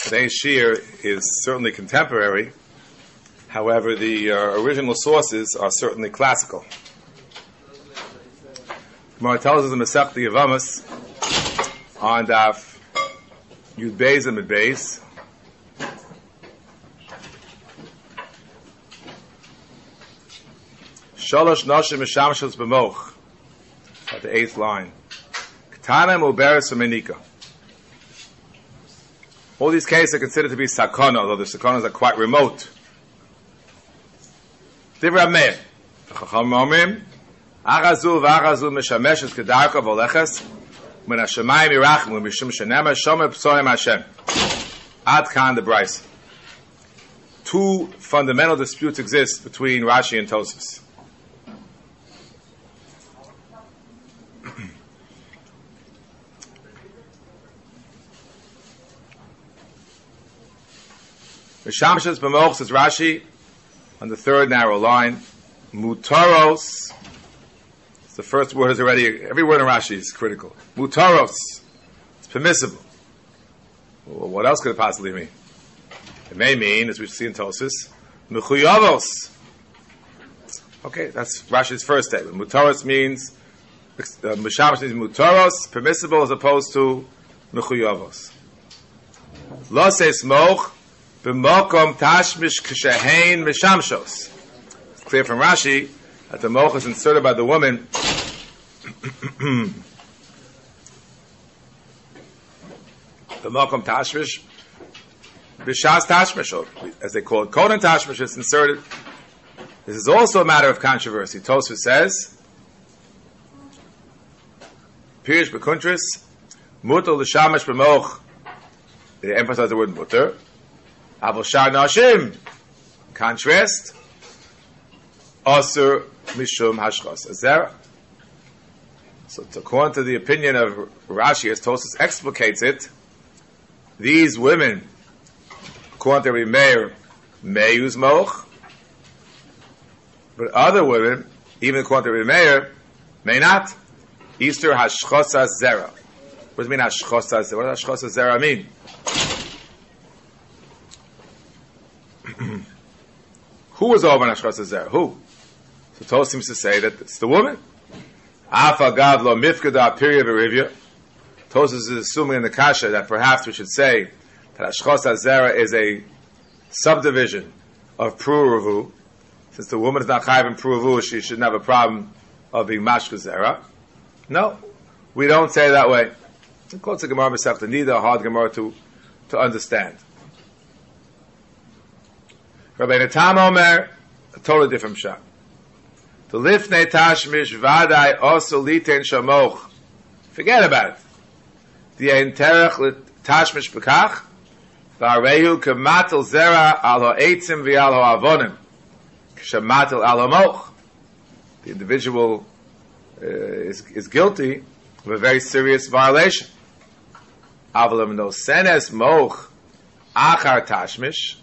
Today's shir is certainly contemporary. However, the original sources are certainly classical. Gemara tells us in Masechta Yevamos on Daf Yud Beis and Mid Beis, Shalosh Noshim Mishamshos B'moch, at the 8th line. Ketana Muberes Umenika. All these cases are considered to be sakana, although the sakanas are quite remote. Divrei Meir. Chacham Omrim, Achazu v'achazu mishameshes kedarka v'oleches, min hashemayim yirachmu mishum shenema shomer psoim Hashem. Ad kan the Bryce. Two fundamental disputes exist between Rashi and Tosfos. Mishamshes b'moch, says Rashi, on the third narrow line, mutaros. The first word is already, every word in Rashi is critical. Mutaros. It's permissible. Well, what else could it possibly mean? It may mean, as we see in Tosfos, mechuyavos. Okay, that's Rashi's first statement. Mutaros means, Mishamshes means mutaros, permissible, as opposed to mechuyavos. Lo says moch, b'mokom tashmish kshehein mishamshos. It's clear from Rashi that the moch is inserted by the woman b'mokom tashmish b'shas tashmish, as they call it, koden tashmish is inserted. This is also a matter of controversy. Tosfos says, Pirish b'kuntris, mutar l'shamash b'moch. They emphasize the word mutar. Avol shar nashim, contrast, asur mishum hashchas azera. So, according to the opinion of Rashi, as Tosfos explicates it, these women, according to Rabbi Meir, may use moch, but other women, even according to Rabbi Meir, may not. Easter hashchas azera. What does it mean hashchas azera? What does hashchas azera mean? Who was over on Hashchas Hazera? Who? So Tosfos seems to say that it's the woman. Afa Gav lo mifkada period v'rivya. Tosfos is assuming in the kasha that perhaps we should say that Hashchas Hazera is a subdivision of Pruruvu. Since the woman is not chayiv in Pruruvu, she shouldn't have a problem of being Mashka Zera. No, we don't say that way. It quotes a Gemara Masechta Nida, a hard Gemara to understand. Rabbeinu Tam Omer, a totally different shot. The lifnei tashmish vadai also litein shamoch. Forget about it. The enterach tashmish bekach v'arehu kematel zera al ha'etzim v'al ha'avonim k'shematel al ha'moch. The individual is guilty of a very serious violation. Avalim no senes moch achar tashmish.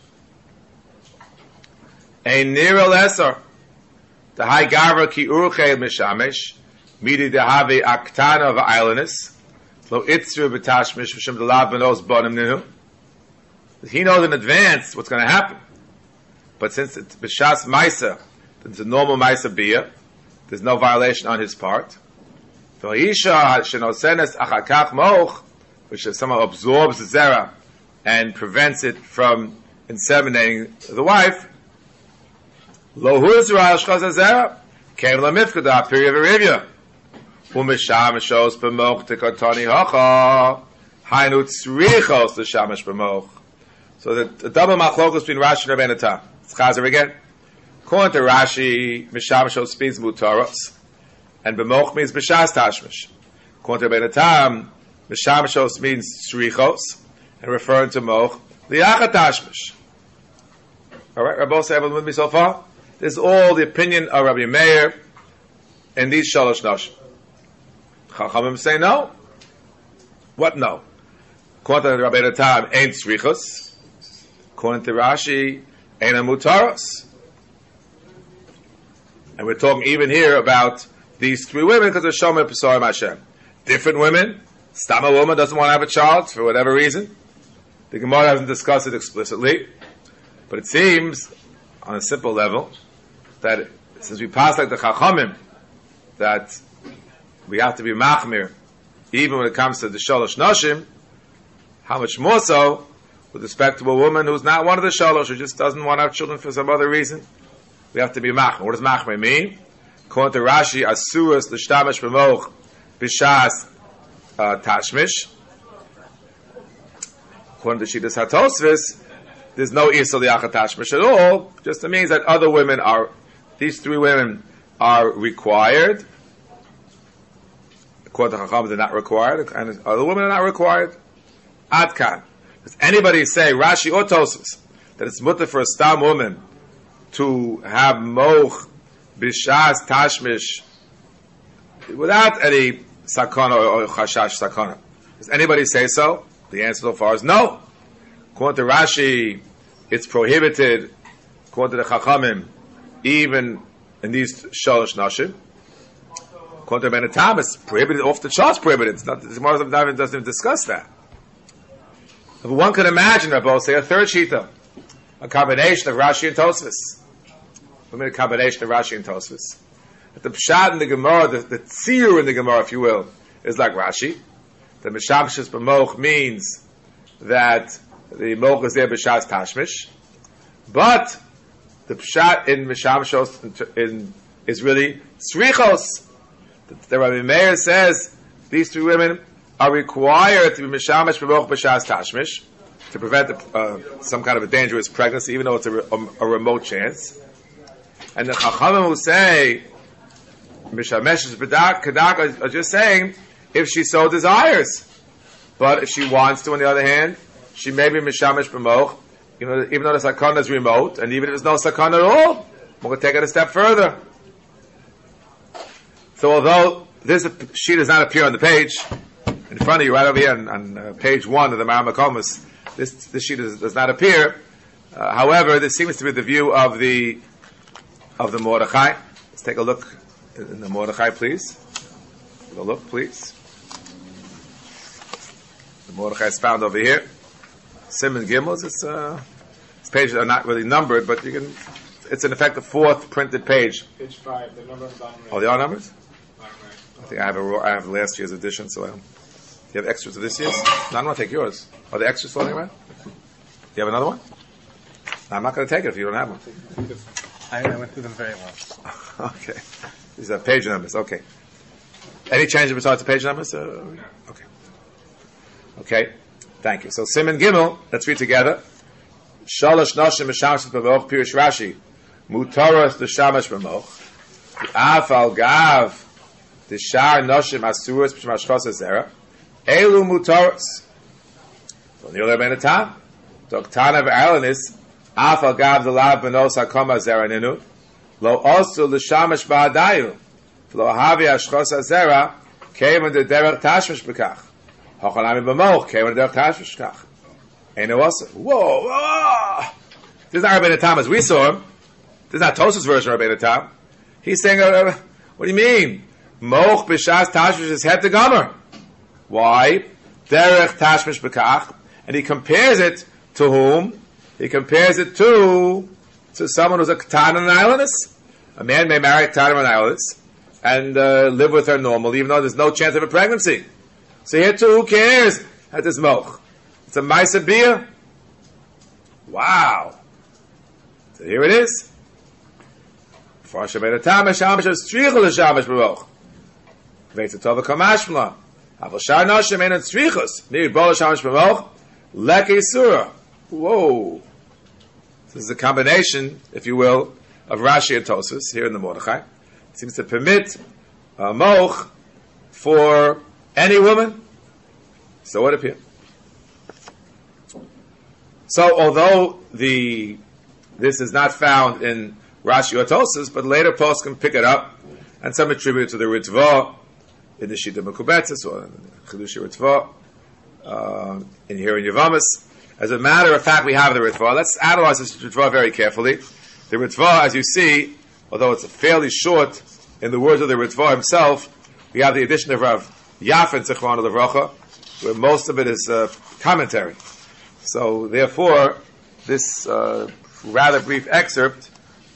A nira lesser, the high gavra ki urche mishamesh, midi dehave aktana v'ailenis, lo itzru b'tashmish v'shem delav benos bonim ninu. He knows in advance what's going to happen. But since it's b'shas maisa, it's a normal maisa bia, there's no violation on his part. V'isha shenosenes achakach moch, which somehow absorbs the zera and prevents it from inseminating the wife, Lo huzra hashchas hazera came lamifkada period v'rivya umisham shos b'moch tekatani hacha hainu tzrichos l'shamash b'moch. So the double machlokas between Rashi and Rabbeinu Tam. It's chazer again. According to Rashi, misham shos means mutaros, and b'moch means b'shas tashmish. According to Rabbeinu Tam, misham shos means tzrichos, and referring to moch liachat tashmish. All right, Rabbi say everyone with me so far? This is all the opinion of Rabbi Meir and these shalosh nashim. Chachamim say no. What no? According to Rabbi Tam, ain't tzrichos. According to Rashi, ain't a mutaros. And we're talking even here about these three women because they're shomer p'sorim Hashem. Different women. Stam a woman doesn't want to have a child for whatever reason. The Gemara doesn't discuss it explicitly, but it seems, on a simple level, that since we pass like the Chachamim, that we have to be machmir, even when it comes to the shalosh nashim, how much more so with respect to a woman who's not one of the shalosh, who just doesn't want to have children for some other reason. We have to be machmir. What does machmir mean? According to Rashi, asuras l'shtamish b'moch b'shas tashmish. According to Shitas HaTosfos, there's no isol yachat tashmish at all. Just means that other women are, these three women are required. According to Chacham, they're not required, and other women are not required. Adkan. Does anybody say, Rashi or Tosfos, that it's mutter for a stam woman to have moch b'shas tashmish without any sakana or chashash sakana? Does anybody say so? The answer so far is no. According to Rashi, it's prohibited. According to the Chachamim, even in these shalosh nashim. According to Ben Tam, it's prohibited, off the charts prohibited. It's not, the Gemara doesn't even discuss that. But one could imagine, Rabbi, say a third shita, a combination of Rashi and Tosfos. I mean a combination of Rashi and Tosfos. That the pshat in the Gemara, the tzir in the Gemara, if you will, is like Rashi. The Mishamshis b'moch means that the moch is there b'shas tashmish. But the pshat in Mishamshos is really tzrichos. The Rabbi Meir says these three women are required to be mishamish b'moch b'shas tashmish to prevent some kind of a dangerous pregnancy, even though it's a remote chance. And the Chachamim will say mishamesh kadak are just saying if she so desires, but if she wants to, on the other hand, she may be mishamish b'moch, even though the sakana is remote, and even if there's no sakana at all, we're going to take it a step further. So although this sheet does not appear on the page, in front of you, right over here on page 1 of the Maram HaKomus, this sheet does not appear. However, this seems to be the view of the Mordechai. Let's take a look in the Mordechai, please. Take a look, please. The Mordechai is found over here. Simon Gimels. It's pages are not really numbered, but you can. It's in effect the fourth printed page. Page 5. The number of Oh, they are numbers. I think I have last year's edition, so do you have extras of this year's? No, I'm going to take yours. Are the extras floating around? Do you have another one? No, I'm not going to take it if you don't have one. I went through them very well. Okay. These are page numbers. Okay. Any changes besides the page numbers? Okay. Okay. Thank you. So Simon Gimel, let's read together. Shalosh noshim mishamsh b'moch pirish Rashi. Mutaras l'shamash b'moch. Af al gav the shar noshim asuras b'shmashchos azera. Elu mutaras. So near Ben Tam. Doktana v'alanis. Af al gav the lav b'nos hakoma azera ninu. Lo osu l'shamash ba'adayu. Lo havi ashchos azera. Came under derech tashmish b'kach. Hochanami b'moch. Came under derech tashmish b'kach. Ain't no also. Whoa! This is not Rabbeinu Tam as we saw him. This is not Tosfos' version of Rabbeinu Tam. He's saying, what do you mean? Moch b'shas tashmish is het the gomer. Why? Derech tashmish b'kach. And he compares it to whom? He compares it to someone who's a katan and an islandess. A man may marry a katan and an islandess and live with her normally, even though there's no chance of a pregnancy. So here too, who cares at this moch? It's a Maisa Bia. Wow. So here it is. For Shabbat Tamash Shamash Strichel Shamash Baruch. Veitz Tova Kamashmla. Aval Shar Noshim Ein Strichos. Nir Bol Shamash Baruch. Leke Surah. Whoa. This is a combination, if you will, of Rashi and Tosfos here in the Mordechai. It seems to permit a moch for any woman. So what appears? So, although this is not found in Rashi or Tosfos, but later posts can pick it up, and some attribute it to the Ritva in the Shita Mekubetzes or in the Chidush Ritva in here in Yavamas. As a matter of fact, we have the Ritva. Let's analyze this Ritva very carefully. The Ritva, as you see, although it's fairly short in the words of the Ritva himself, we have the addition of Rav Yafen Zichron Levracha, where most of it is commentary. So therefore, this rather brief excerpt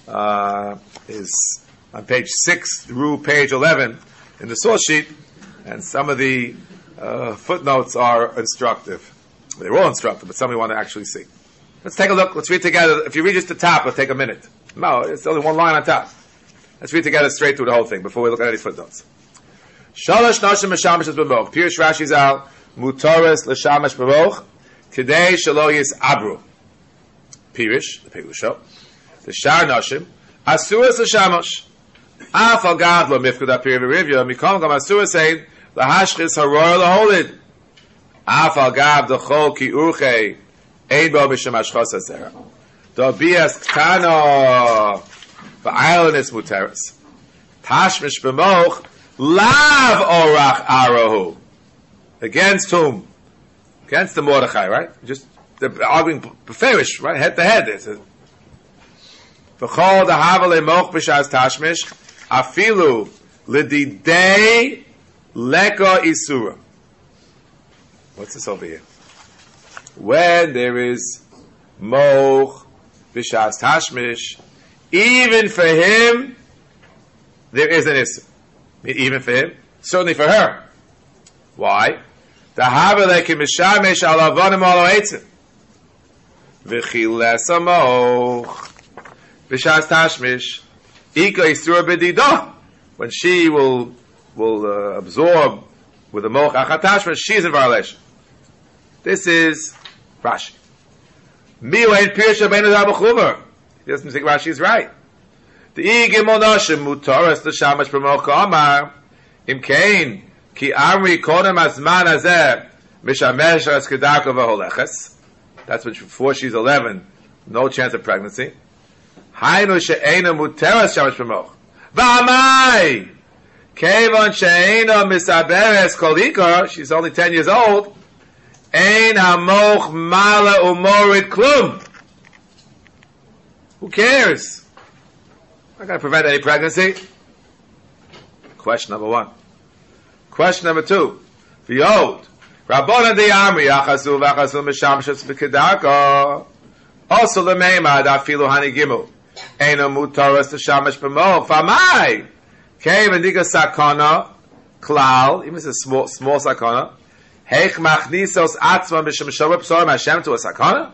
is on page 6 through page 11 in the source sheet, and some of the footnotes are instructive. They're all instructive, but some we want to actually see. Let's take a look. Let's read together. If you read just the top, it'll take a minute. No, it's only one line on top. Let's read together straight through the whole thing before we look at any footnotes. Shalosh noshim l'shamash b'moch. Pirush Rashi zal mutaris l'shamash b'moch k'dei shelo yis'abru. Pirush, the Pirush, the shar noshim asuras l'shamash. Af al gad lo mifkud apir v'rivya mikom gam asuras ein lahashchis haroy laholid. Af al gad d'chol ki urchei ein bo b'shamash chos hazera. Do bias ktano v'aylanis muteris. Tashmish b'moch lav orach arahu. Against whom? Against the Mordechai, right? Just they're arguing beferish, right? Head to head. V'chol dehava lemoch b'shas tashmish afilu l'didei leko isura. What's this over here? When there is moch b'shas tashmish, even for him there is an issue. Even for him, certainly for her. Why? The mishamesh alavonim alo eitzim v'chiles amoch b'shas tashmish ika isura b'didah. When she will absorb with the moch achat tashmish, she is in violation. This is Rashi. Miu ein pirsha bein adar b'chuver. He doesn't think Rashi is right. The igimol noshim mutaras l'shamash b'moch ka'amar im kein ki amri kodem azman hazeh mishamesh as kedaka v'holeches. That's when before she's 11, no chance of pregnancy. Hainu she'ena mutaras shamash b'moch v'amai kevon she'ena misaberes kol ikar. She's only 10 years old. Ein hamoch mala umorid klum. Who cares? Not going to prevent any pregnancy. Question number 1. Question number 2. Behold, Rabbona de Amri achasu v'achasu mishamshus v'kedaka. Also lemeimad afilu hani gimel. Eino mutaras t'shamash b'moch. Famai. Kei v'ndika sakana. Klal. Even if it's a small sakana. Heich machnisos atzma b'shemshavah p'sorim Hashem to a sakana?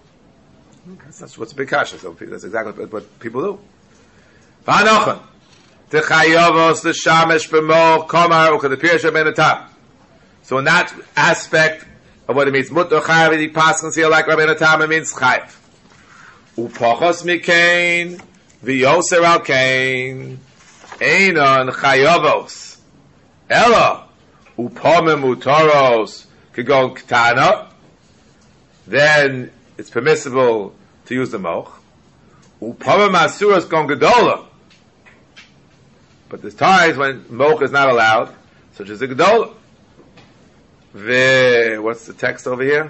That's what's a big kasha. So that's exactly what people do. V'anochen, t'chayovos l'shamesh b'moch komar u'kadapir ben atam. So in that aspect of what it means, mutter chayav the paschal here like Rabbi Atam, it means chayav. U'pochos mikein v'yoser al kein einon chayovos ela u'pomem utoros kigon ktana. Then it's permissible to use the moch. U'pomem asuras gon gedola. But there's times when moch is not allowed, such as the gedola. What's the text over here?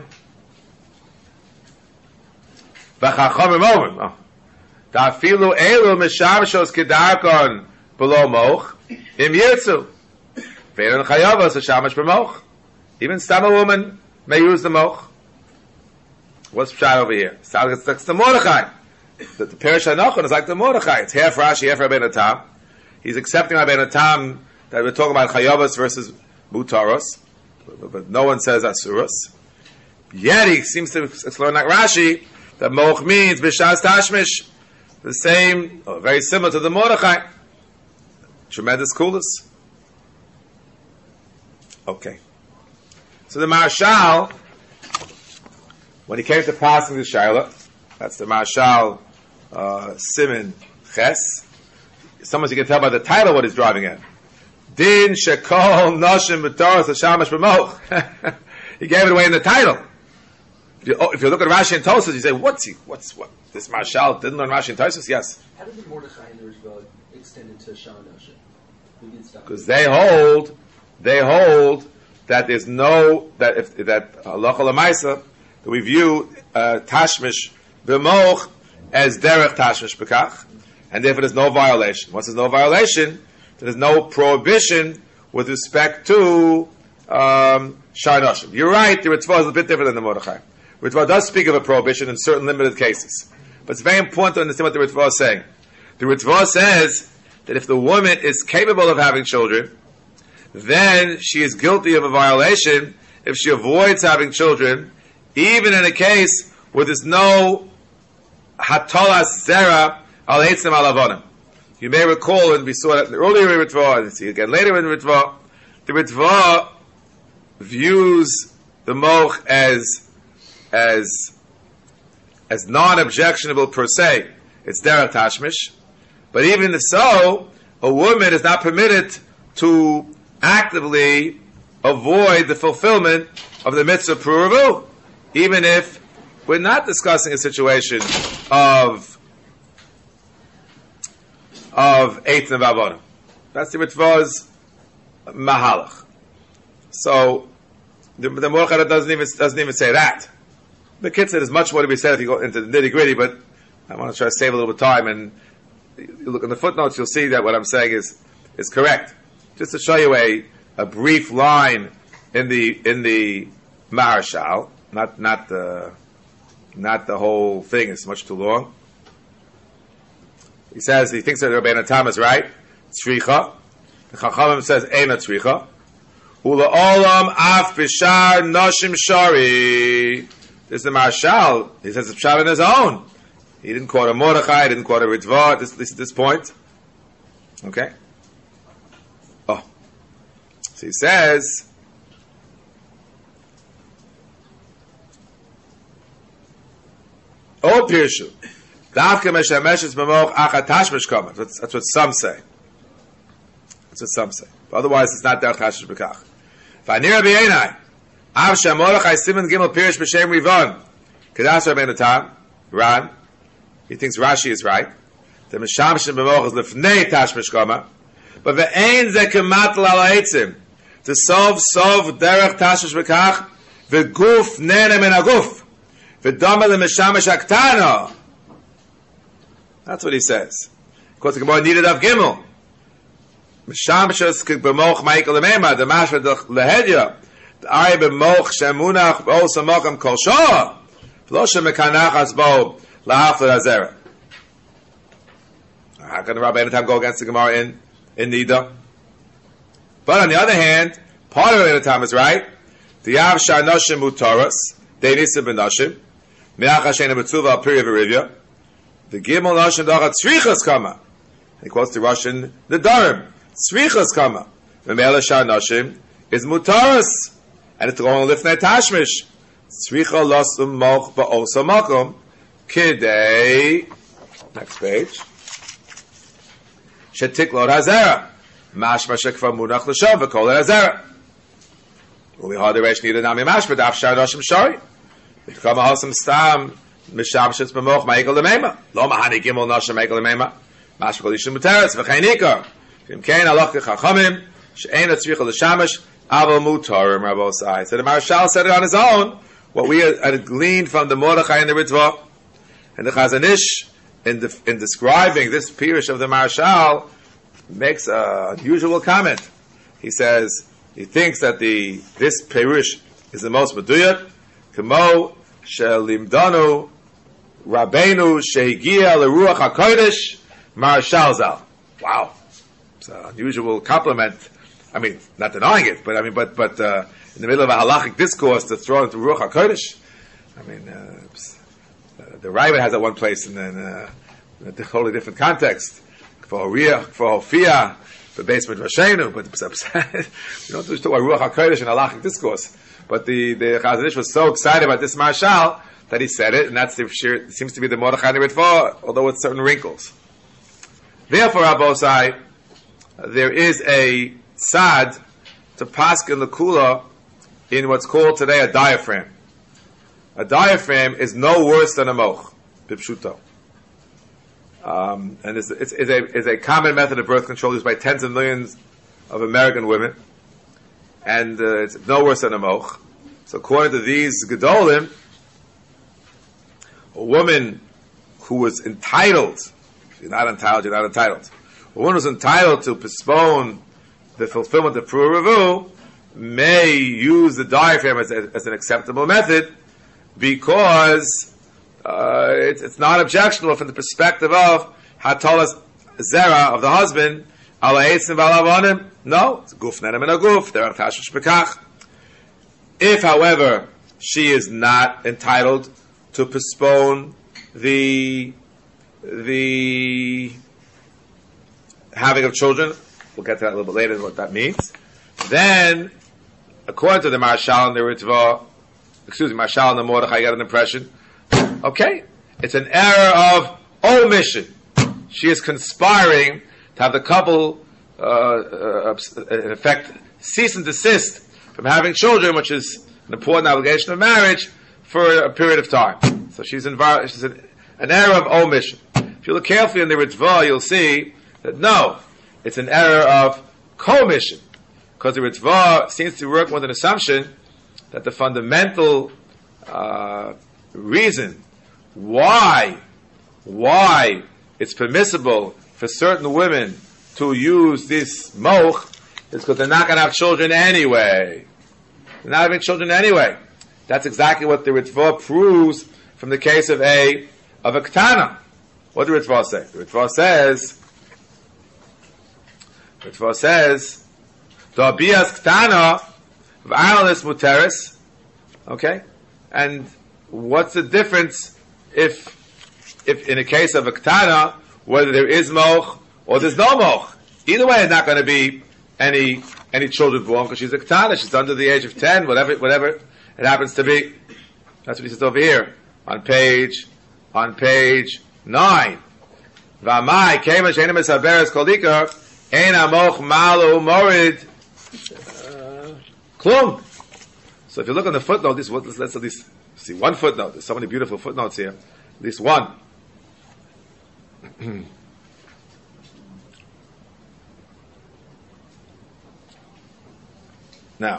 V'chachamim omrim. Ta'afilu elu mishamshos kedarkon below moch im yirtzu. Ve'enon chayavos hashamash b'moch. Even stam a woman may use the moch. What's pshat over here? It's like the Mordechai. The Perish HaNachon is like the Mordechai. It's half Rashi, half Rabbeinu Tam. He's accepting Rabbeinu Tam that we're talking about Chayavos versus Mutaros, but no one says Asuros. Yet he seems to explain like Rashi that Moch means B'shas Tashmish, the same, or very similar to the Mordechai. Tremendous coolness. Okay. So the Marshal, when he came to passing the Shaila, that's the Marshal Siman Ches. Sometimes you can tell by the title what he's driving at. Din Shekol Noshim B'Toras Hashamash B'Moch. He gave it away in the title. If you look at Rashi and Tosfos, you say, what? This Marshal didn't learn Rashi and Tosfos? Yes. How did the Mordechai and the Rizvah extend into Shah Noshim? Because they hold that there's no, that halacha l'maisa, that we view tashmish b'moch as derech tashmish b'kach, and therefore there's no violation. Once there's no violation, there's no prohibition with respect to shar noshim. You're right, the Ritzvah is a bit different than the Mordechai. Ritva does speak of a prohibition in certain limited cases. But it's very important to understand what the Ritva is saying. The Ritva says that if the woman is capable of having children, then she is guilty of a violation if she avoids having children, even in a case where there's no hatolas zera al eitzim al avonim. You may recall, and we saw that earlier in Ritva, and see again later in Ritva, the Ritva views the moch as non-objectionable per se. It's derech tashmish. But even if so, a woman is not permitted to actively avoid the fulfillment of the mitzvah pruruvu, even if we're not discussing a situation of eitzim and avonim. That's the Ritva's mahalach. So the Mochad doesn't even say that. The Kitzur, there's much more to be said if you go into the nitty gritty, but I want to try to save a little bit of time. And you look in the footnotes, you'll see that what I'm saying is correct. Just to show you a brief line in the Maharshal, not the whole thing. It's much too long. He says he thinks that Rabbeinu Tam is right. Tzricha. The Chachamim says Eina tzricha. Ula olam af bishar noshim shari. This is the Maharshal. He says it's pshat on his own. He didn't quote a Mordechai. He didn't quote a Ritva at this point. Okay. Oh. So he says, O Pirshu, Davke Meshameshes B'moch Achat Tashmish Kama. That's what some say. That's what some say. But otherwise, it's not Derech Tashmish B'kach. V'anira B'yenai, Av Shamorachai Simon Gimel Pirish B'Shem Rivon, Kedas Rabbeinu Tam, Ran, he thinks Rashi is right. The Meshameshes B'moch is Lefnei Tashmish Kama, but V'ein Ze Kematl Al Ha'etzim, to solve Derech Tashmish B'kach, V'guf Nene Men HaGuf, V'domel L'Meshamesh Aktana. That's what he says. Of course, the Gemara needed of Gimel. Meshameshus b'moch ma'ikol l'meima, the mashma lehedya, the ari b'moch shemunach b'ol samokam kol shoah, v'lo shemekanachas bo lahafler hazera. How can the Rabbeinu Tam go against the Gemara in Nida? But on the other hand, part of Rabbeinu Tam is right. The yav shar noshim mutaras, they nisa b'noshim, me'ach hashena b'tzuva al piri v'rivya, the Gimel Noshim Dachat Tzrichas Kama. He quotes the Russian, the Durham. Tzrichas Kama. V'mele Shar Noshim is Mutaras. And it's going to Lifnei Tashmish. Tzricha Losum Moch Ba'osa Makom. Kidei. Next page. Shetiklot Hazera. Mashma Shekva Munach L'Shov V'kol Hazera. Uli Hadi Reish Nida Nami Mashma Daf Shar Noshim Shari. V'kama Hasam Stam. Mishamshitz b'moch ma'ikol l'meima. Lo mahani gimel nosha ma'ikol l'meima. Mashma kolishim muteretz v'chaynika. V'im kein halach k'chachamim. She'ein atzricha l'shamash. Aval mutarim rabosai. So the Maharshal said it on his own. What we had gleaned from the Mordechai and the Ritva. And the Chazon Ish, in describing this Pirush of the Maharshal, makes an unusual comment. He says, he thinks that this Pirush is the most meduyat. Kamo shelimdanu Rabbeinu shehigia leruach hakodesh Maharshal zal. Wow, it's an unusual compliment. I mean, not denying it, but in the middle of a halachic discourse to throw into ruach hakodesh. I mean, the Raiva has at one place, and then a totally different context for Hofia, for basement Rashenu. But you don't just talk about ruach hakodesh in halachic discourse. But the Chazon Ish was so excited about this Maharshal that he said it, and that's it seems to be the Mordechai and the Ritva, although with certain wrinkles. Therefore, Abosai, there is a tzad to paskin the kula in what's called today a diaphragm. A diaphragm is no worse than a moch, bipshuto. And it's a common method of birth control used by tens of millions of American women, and it's no worse than a moch. So according to these gedolim, a woman who was entitled, if you're not entitled, you're not entitled. A woman who's entitled to postpone the fulfillment of Pru Revu may use the diaphragm as an acceptable method, because it's not objectionable from the perspective of hatolas zera of the husband. No, it's guf nenem and a guf. Derech tashmish bekach. If, however, she is not entitled to postpone the having of children, we'll get to that a little bit later, what that means, then, according to the Marshal and the Ritva, Marshal and the Mordechai, I get an impression, okay, it's an error of omission. She is conspiring to have the couple, in effect, cease and desist from having children, which is an important obligation of marriage, for a period of time. So she's an error of omission. If you look carefully in the Ritva, you'll see that no, it's an error of commission, because the Ritva seems to work with an assumption that the fundamental reason why it's permissible for certain women to use this moch is because they're not going to have children anyway. They're not having children anyway. That's exactly what the Ritva proves from the case of a Ktana. What does the Ritva say? The Ritva says, Do'abiyas Ktana v'aylanis muteris. Okay? And what's the difference if in a case of a Ktana, whether there is moch or there's no moch? Either way, it's not going to be any children born because she's a Ktana. She's under the age of 10, whatever it happens to be. That's what he says over here on page 9. V'amai kema she'ena mesaberes kol dikar eina moch malu morid klum. So if you look on the footnote, let's at least see one footnote. There's so many beautiful footnotes here. At least one. Now,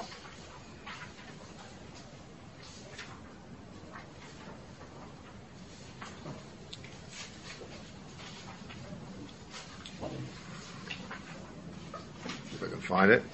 if I can find it.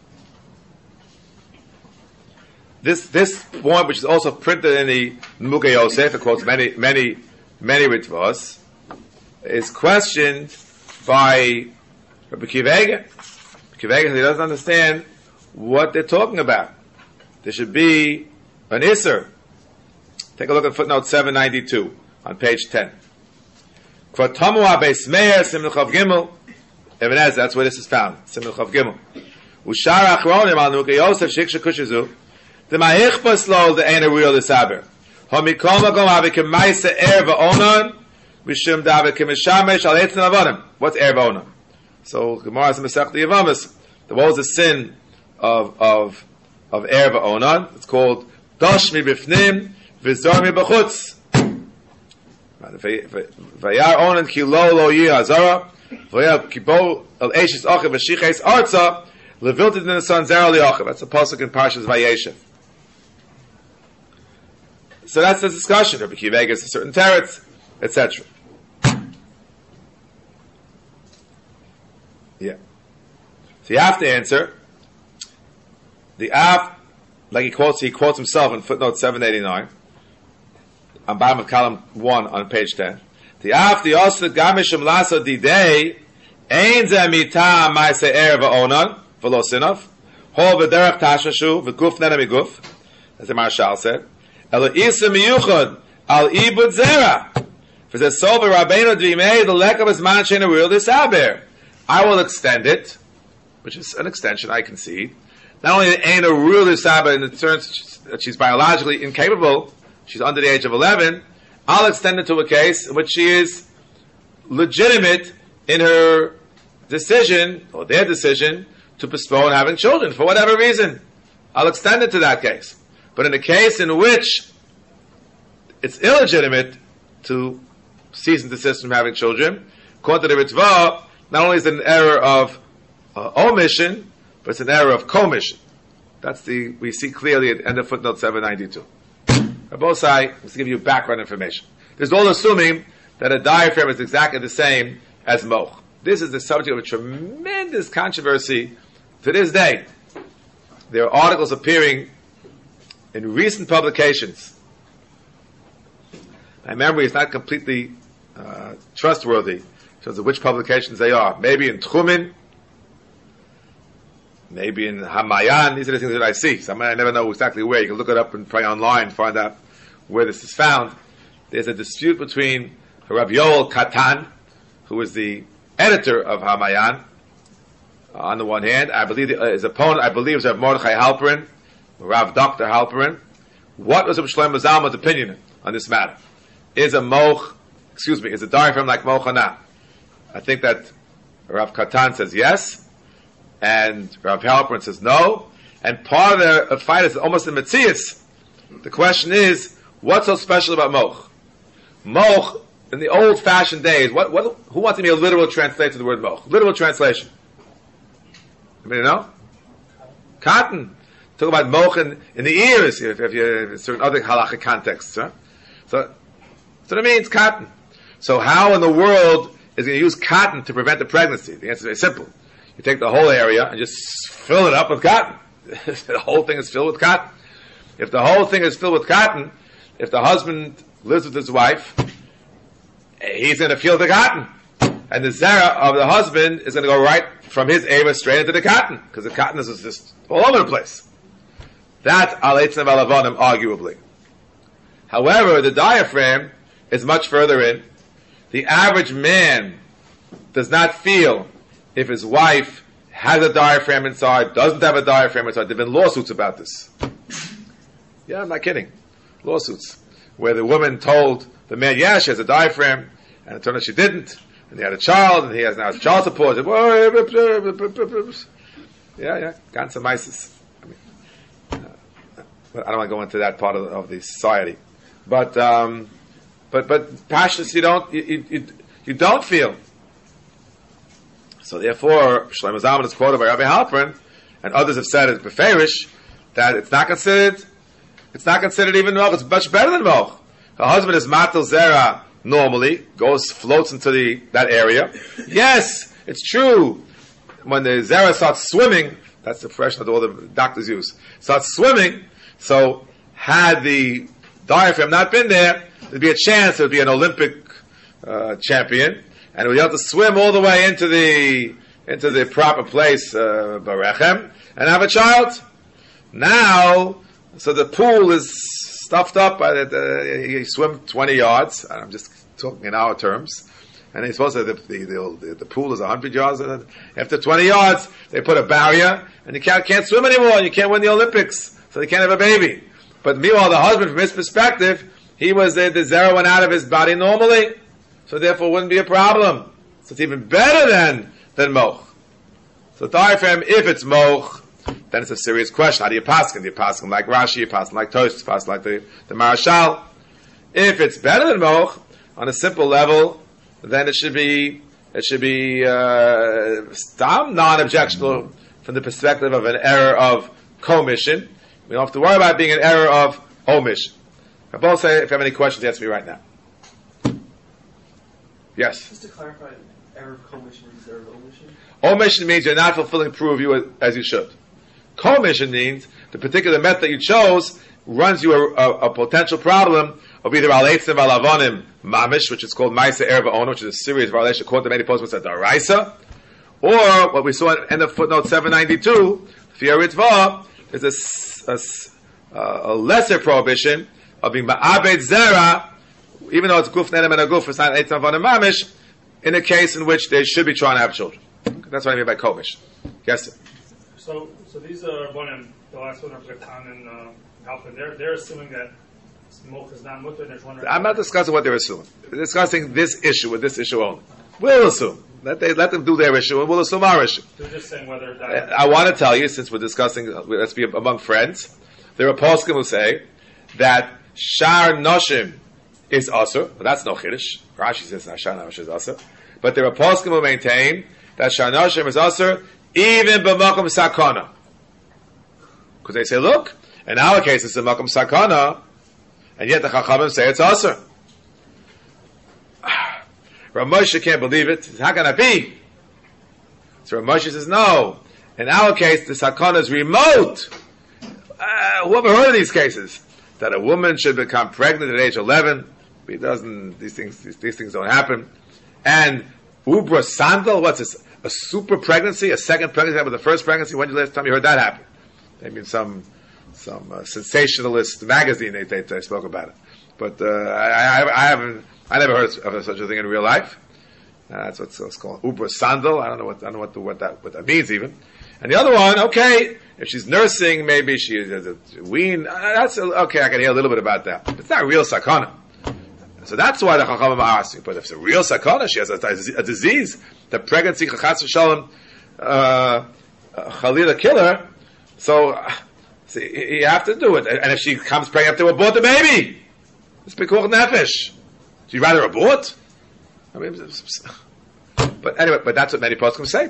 This point, which is also printed in the Mukhe Yosef, it quotes many Ritvos, is questioned by Rabbi Akiva Eiger. He doesn't understand what they're talking about. There should be an Isser. Take a look at footnote 792 on page 10. That's where this is found. Simul Chav Gimel. Ushar achronim al Mukhe Yosef shiksha kushizu. The mahichpas lo the ain't a real disaber. Homikol makom avikim ma'isa er va'onan mishum davikim mishamesh al etzim avonim. What's er va'onan? So Gemara says Masech Yavamas. What was the sin of er va'onan? It's called dosh mi bifnim v'zor mi b'chutz. Vayar onan ki lo yi hazara vayar kibo al eishis achiv v'shiches arza levilted in the son zera liachiv. That's a pasuk in Parshas Vayeshev. So that's the discussion. Rabbi Akiva Eiger is a certain teretz, etc. Yeah. So you have to answer. The Av, like he quotes himself in footnote 789, on bottom of column 1 on page 10. The Av, the Osir Gamishim Lasa Didei, Ein Ze Mita Maise Er Va'onan, V'lo Sinov, Hol V'derech Tashashu, V'guf Nena Miguf, as the Marshal said, Elo Isa Miyuchad, Al Ibud Zera, for the Sober Rabbeinu Dvimei, the Lek of his man Shena Real Disaber. I will extend it, which is an extension, I concede. Not only ain't a real Disaber in the terms that she's biologically incapable, she's under the age of 11, I'll extend it to a case in which she is legitimate in her decision, or their decision, to postpone having children, for whatever reason. I'll extend it to that case. But in a case in which it's illegitimate to cease and desist from having children, according to the Ritva, not only is it an error of omission, but it's an error of commission. We see clearly at the end of footnote 792. Rabosai, let's give you background information. This is all assuming that a diaphragm is exactly the same as moch. This is the subject of a tremendous controversy to this day. There are articles appearing in recent publications My memory is not completely trustworthy in terms of which publications they are. Maybe in Tchumen, maybe in Hamayan. These are the things that I see. So I never know exactly where. You can look it up and try online, find out where this is found. There's a dispute between Rav Yoel Katan, who is the editor of Hamayan, on the one hand. I believe his opponent, is Rav Mordechai Halperin, Rav Dr. Halperin. What was Rav Shlomo Zalman's opinion on this matter? Is a diaphragm like moch or not? I think that Rav Katan says yes, and Rav Halperin says no, and part of the fight is almost in Metzias. The question is, what's so special about moch? Moch, in the old-fashioned days, who wants to be a literal translation of the word moch? Literal translation. Anybody know? Cotton. Talk about moch in the ears, if you in certain other halachic contexts. Huh? So it means cotton. So how in the world is going to use cotton to prevent the pregnancy? The answer is very simple. You take the whole area and just fill it up with cotton. The whole thing is filled with cotton. If the whole thing is filled with cotton, if the husband lives with his wife, he's going to feel the cotton. And the zera of the husband is going to go right from his ava straight into the cotton, because the cotton is just all over the place. That's al-eitzim al-avonim, arguably. However, the diaphragm is much further in. The average man does not feel if his wife has a diaphragm inside, doesn't have a diaphragm inside. There have been lawsuits about this. Yeah, I'm not kidding. Lawsuits. Where the woman told the man, yeah, she has a diaphragm, and it turned out she didn't. And they had a child, and he has now child support. Yeah, ganze Meises. But I don't want to go into that part of the society. But passions you don't feel. So therefore, Shlomo Zalman is quoted by Rabbi Halperin, and others have said it beferish, that it's not considered even moch. It's much better than moch. Her husband is matel zera normally, floats into that area. Yes, it's true. When the zera starts swimming, that's the expression that all the doctors use, starts swimming, so had the diaphragm not been there, there'd be a chance there would be an Olympic champion, and would be able to swim all the way into the proper place, Barechem, and have a child. Now, so the pool is stuffed up. You swim 20 yards. I'm just talking in our terms. And he's supposed to, the pool is 100 yards. And after 20 yards, they put a barrier, and you can't swim anymore, and you can't win the Olympics. So they can't have a baby. But meanwhile, the husband, from his perspective, he was the zera went out of his body normally. So therefore, it wouldn't be a problem. So it's even better than moch. So diaphragm, if it's moch, then it's a serious question. How do you paskin? Do you paskin like Rashi? You paskin like Tosh? You paskin like the Marashal? If it's better than moch, on a simple level, then it should be non-objectionable from the perspective of an error of commission. We don't have to worry about being an error of omission. I both say, if you have any questions, ask me right now. Yes? Just to clarify, error of commission is error of omission? Omission means you're not fulfilling proof as you should. Commission means the particular method that you chose runs you a potential problem of either al-eitzim al-avonim mamish, which is called ma'aser erva ona, which is a serious violation according to many postscripts at daraisa, or what we saw in the footnote 792, Fiyah Ritva, is a lesser prohibition of being ma'abed zera, even though it's guf nenem and a guf, it's not eitzim avonim mamish, in a case in which they should be trying to have children. That's what I mean by commission. Yes, sir. So these are the last one of Katan and Halpin. They're assuming that moch is not mutter, and there's one. I'm not discussing what they're assuming. We're discussing this issue with this issue only. We'll assume. Let them do their issue, and we'll assume our issue. They're just saying whether that. I want to tell you, since we're discussing, let's be among friends, there are poskim who say that shar noshim is asur, but that's no chiddush. Rashi says shar noshim is asur, but there are poskim who maintain that shar noshim is asur even b'makom sakana, because they say, look, in our case it's a makom sakana, and yet the chachamim say it's asur. Rav Moshe can't believe it. How can it be? So Rav Moshe says, no. In our case, the sakana is remote. Who ever heard of these cases? That a woman should become pregnant at age 11, He doesn't. These things don't happen. And ubra sandal. What's this? A super pregnancy, a second pregnancy after the first pregnancy. When did the last time you heard that happen? Maybe in some sensationalist magazine they spoke about it. But I never heard of such a thing in real life. That's what's called ubra sandal. I don't know what that means even. And the other one, okay, if she's nursing, maybe she has a wean. That's okay. I can hear a little bit about that. It's not real sakana. So that's why the Chachamim are asking. But if it's a real sakana, she has a disease, the pregnancy, chas v'shalom, chalila killer. So you have to do it. And if she comes pregnant, you have to abort the baby. It's pikuach nefesh. She'd rather abort. I mean, but anyway, but that's what many poskim say.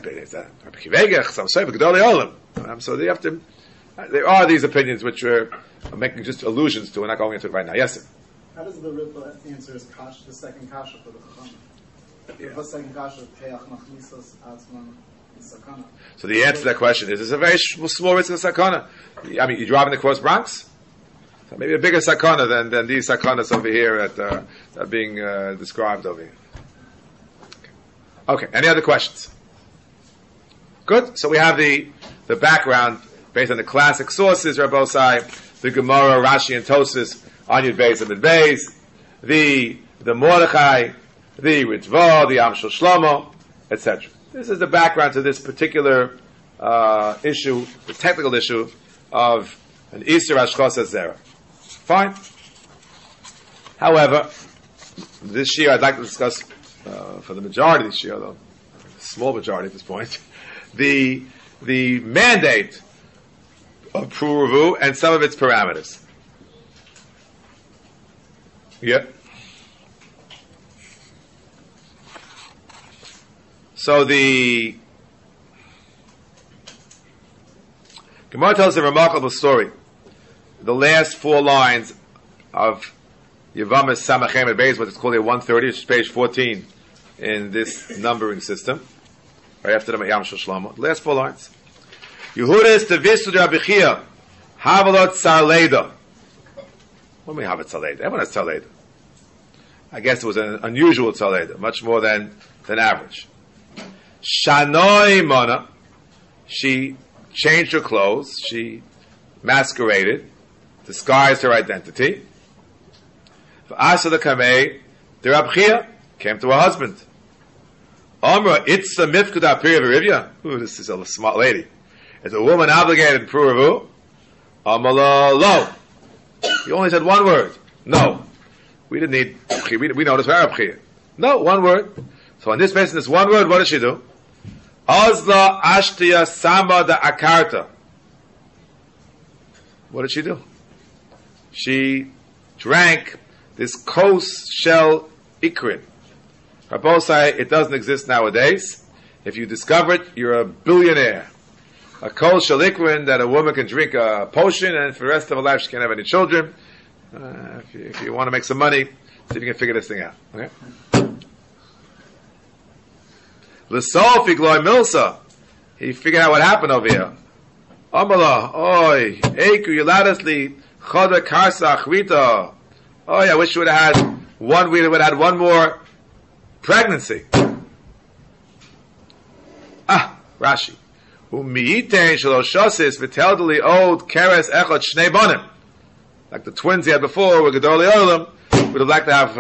So they have to. There are these opinions which are making just allusions to. We're not going into it right now. Yes, sir. How does the Ritva answer is kash, the second kasha for the Chacham? The second kasha, Peach Machnisas Atzman Sakana. So the answer to that question is: it's a very small risk of sakana. I mean, you're driving across Bronx, so maybe a bigger sakana than these sakanas over here that are being described over here. Okay. Any other questions? Good. So we have the background based on the classic sources, Rabbosai, the Gemara, Rashi, and Tosfos, on Yud Beis and Mid Beis, the Mordechai, the Ritva, the Amshel Shlomo, etc. This is the background to this particular issue, the technical issue of an Isser Ashchos Zera. Fine. However, this year I'd like to discuss, for the majority this year, though small majority at this point, the mandate of Pruruvu and some of its parameters. Yeah. So the Gemara tells a remarkable story. The last 4 lines of Yevamos Samachem and Beis, what it's called here 130, which is page 14 in this numbering system, right after the Yam Shel Shlomo. The last 4 lines. Yehudas tevistu de Rabbi Chia, havalot tzarleda. What do you mean havalot tzarleda? Everyone has tzarleda. I guess it was an unusual tzarleda, much more than average. Shanoi Mona, she changed her clothes, she masqueraded, disguised her identity. Asa the Kamei, the Rabbi Chia came to her husband. Omra, it's the mifkuda pirivivya. Ooh, this is a smart lady. Is a woman obligated in Puravu? Amala lo. He only said one word. No. We didn't need, we noticed Rabbi Chia. No, one word. So in this case, in this one word, what did she do? Azla ashtiya sama da akarta. What did she do? She drank this kos shell ikrin. Rabbosai, it doesn't exist nowadays. If you discover it, you're a billionaire. A kos shell ikrin that a woman can drink a potion and for the rest of her life she can't have any children. If you want to make some money, see if you can figure this thing out. Okay? L'sofi gloy milsa. He figured out what happened over here. Amala, oi, eiku yiladasli choda karsa achrita. Oh, yeah, I wish we would have had one more pregnancy. Rashi. U'mi'itein shaloshosis v'teldali od keres echot shnei bonim. Like the twins he had before with Gedolei Olam, would have liked to have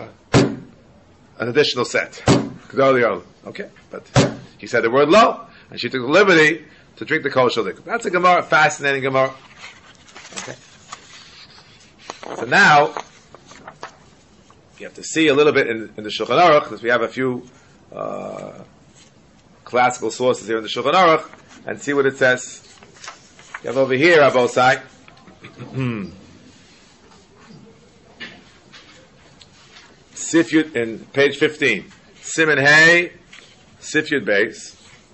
an additional set. Gedolei Olam. Okay? But he said the word lo, and she took the liberty to drink the kosher liquor. That's a Gemara, fascinating Gemara. Okay. So now, you have to see a little bit in the Shulchan Aruch, because we have a few classical sources here in the Shulchan Aruch, and see what it says. You have over here, Abosai, Sifyud, in page 15, Siman Hay, Sifyud Beis.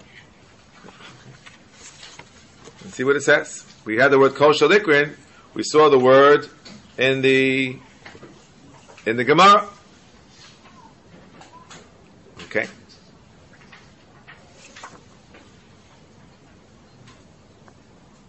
And see what it says. We had the word kosher likrin. We saw the word in the Gemara. Okay.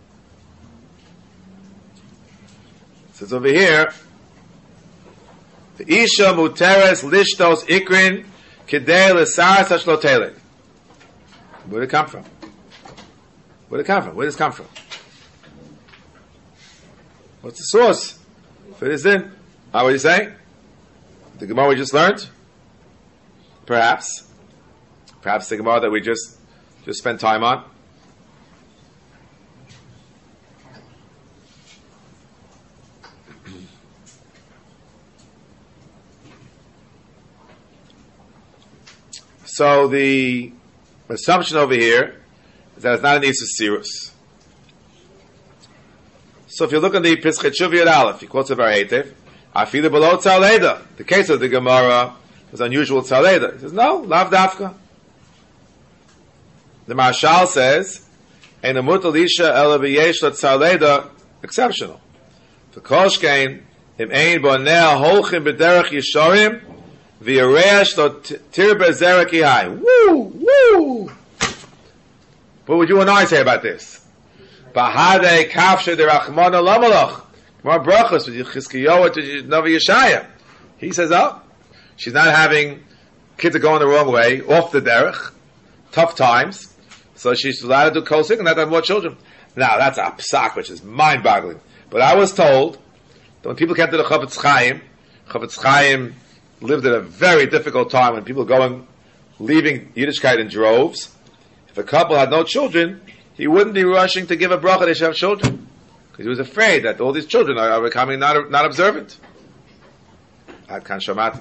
So it's over here. The Isha muteres lishtos ikrin kidei l'saras hashlotelet. Where did it come from? Where did it come from? Where does it come from? What's the source for this din? What are you saying? The Gemara we just learned? Perhaps the Gemara that we just spent time on. So the assumption over here is that it's not an Isus Sirus. So if you look on the Pischei Teshuva Yud Aleph, he quotes a Bar-Heitev, Afilu below Tzaleda. The case of the Gemara was unusual Tzaleda. He says, no, lav dafka. The Marshal says, Ein amut Elisha ela v'yesh la Tzaleda, exceptional. The Kolshkein, im ein boneh holchim b'derech yishorim, v'yaresh lo tirbe zerek yihai. Woo! Woo! What would you and I say about this? Bahade kafshe derachmana lamalach. More brachos with Chizkiyahu to Navi Yeshaya. He says, oh, she's not having, kids are going the wrong way, off the derech, tough times, so she's allowed to do kosik and not have more children. Now, that's a psak, which is mind-boggling. But I was told that when people came to the Chafetz Chaim lived at a very difficult time when people leaving Yiddishkeit in droves. If a couple had no children, he wouldn't be rushing to give a bracha they should have children. Because he was afraid that all these children are becoming not observant. Ad kan shamat.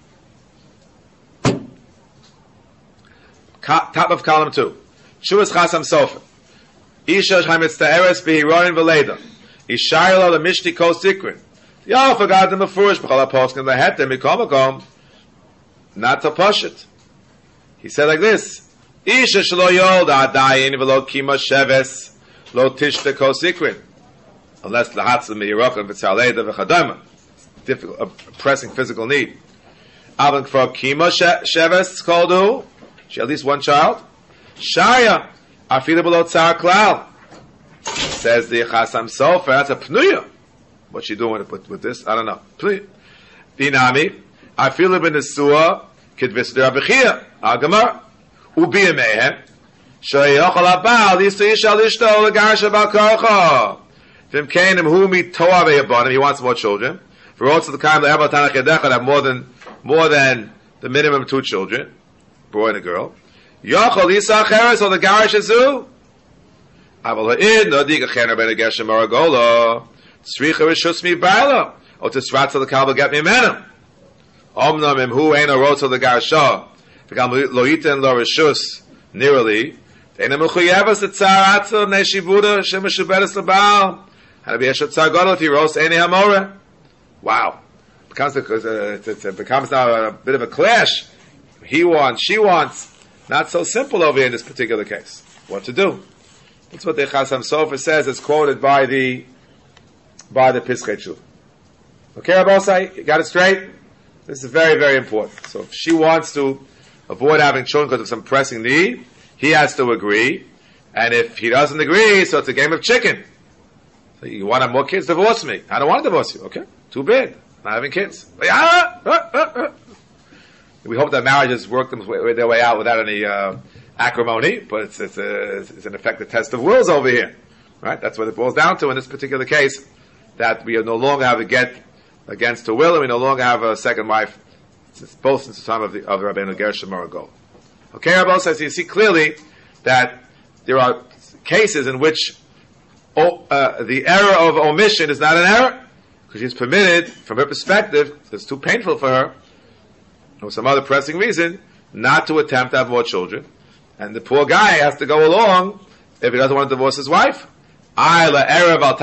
Top of column 2. Shuvas Chasam Sofer. Isha Shaimitz Ta'eres Behiroin Veleda. Ishayla the Mishti Kos Sikrin. Ya forgot them before Shbechala Poskin the Het them Mikomakom. Not to push it. He said like this. Isha Shlo Yolda Adayin Velo Kima Sheves Lo Tishte Kos Sikrin. Unless the Hatzim Mehirokam V'Tzaleda V'Chadama. Difficult, a pressing physical need. Avan for Kima Sheves called who? She had at least one child. Shaya, Afila below Tzar Klal. Says the Chasam Sofer, that's a Pnuya. What's she doing with this? I don't know. Pnuya. Dinami, Afila ben Nesua, Kidvis de Rabechia, Agamar, Ubiya Mehem, Shaya Yochal Abal, Lisa Yishal Ishto, Lagash Abal Karcha. Vim Kainim Humi Toa Ve'yabonim, he wants more children. For also the kind of Eval Tanach Yedechad have more than the minimum 2 children. Boy and a girl. Yochel Isa Cheres or the Garish Azu. Aval Ha'id no Diga Chener Ben Geshem Maragola. Tzricha Rishus Mi Baila. O Tisratza the Kabel Get Me Menem. Omnam Imhu Ein Orotza the Garshah. V'gam Loiten Lo Rishus Nirali. Teina Mechuyevas the Tzar Atzel Neshibuda Shem Meshuberes Labal. Hanabi Yeshot Tzar Godol Tiros Eini Hamore. Wow. It becomes now a bit of a clash. He wants, she wants. Not so simple over here in this particular case. What to do? That's what the Chasam Sofer says. It's quoted by the Pischei Teshuva. Okay, Rabosai, you got it straight? This is very, very important. So if she wants to avoid having children because of some pressing need, he has to agree. And if he doesn't agree, so it's a game of chicken. So you want to have more kids? Divorce me. I don't want to divorce you. Okay, too big. Not having kids. We hope that marriages work their way out without any acrimony, but it's in effect a test of wills over here, right? That's what it boils down to in this particular case. That we no longer have a get against her will, and we no longer have a second wife, both since the time of Rabbeinu Gershom Maragol. Okay, Rabbi says you see clearly that there are cases in which the error of omission is not an error, because she's permitted, from her perspective, it's too painful for her, or some other pressing reason, not to attempt to have more children. And the poor guy has to go along if he doesn't want to divorce his wife. Yeah, la'erev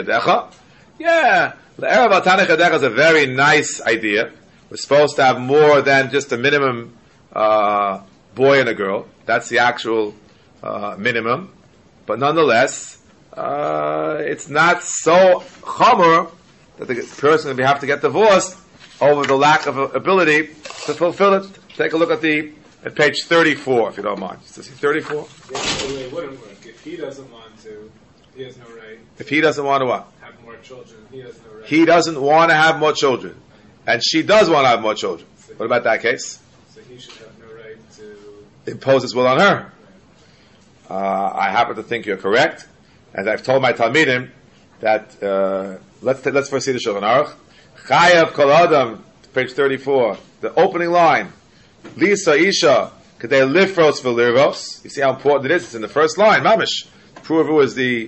al tanach yadecha is a very nice idea. We're supposed to have more than just a minimum boy and a girl. That's the actual minimum. But nonetheless, it's not so chomer that the person will have to get divorced over the lack of ability to fulfill it. Take a look at page 34, if you don't mind. Does he 34? It wouldn't work. If he doesn't want to, he has no right. If he doesn't want to what? Have more children, he has no right. He doesn't want to have more children. and she does want to have more children. What about that case? So he should have no right to Impose his will on her. I happen to think you're correct, and I've told my Talmidim that let's first see the Shulchan Aruch. Chayav kol adam, page 34, the opening line. Lisa Isha, kadei lifros v'lirvos. You see how important it is. It's in the first line. Mamish. Pruvu is the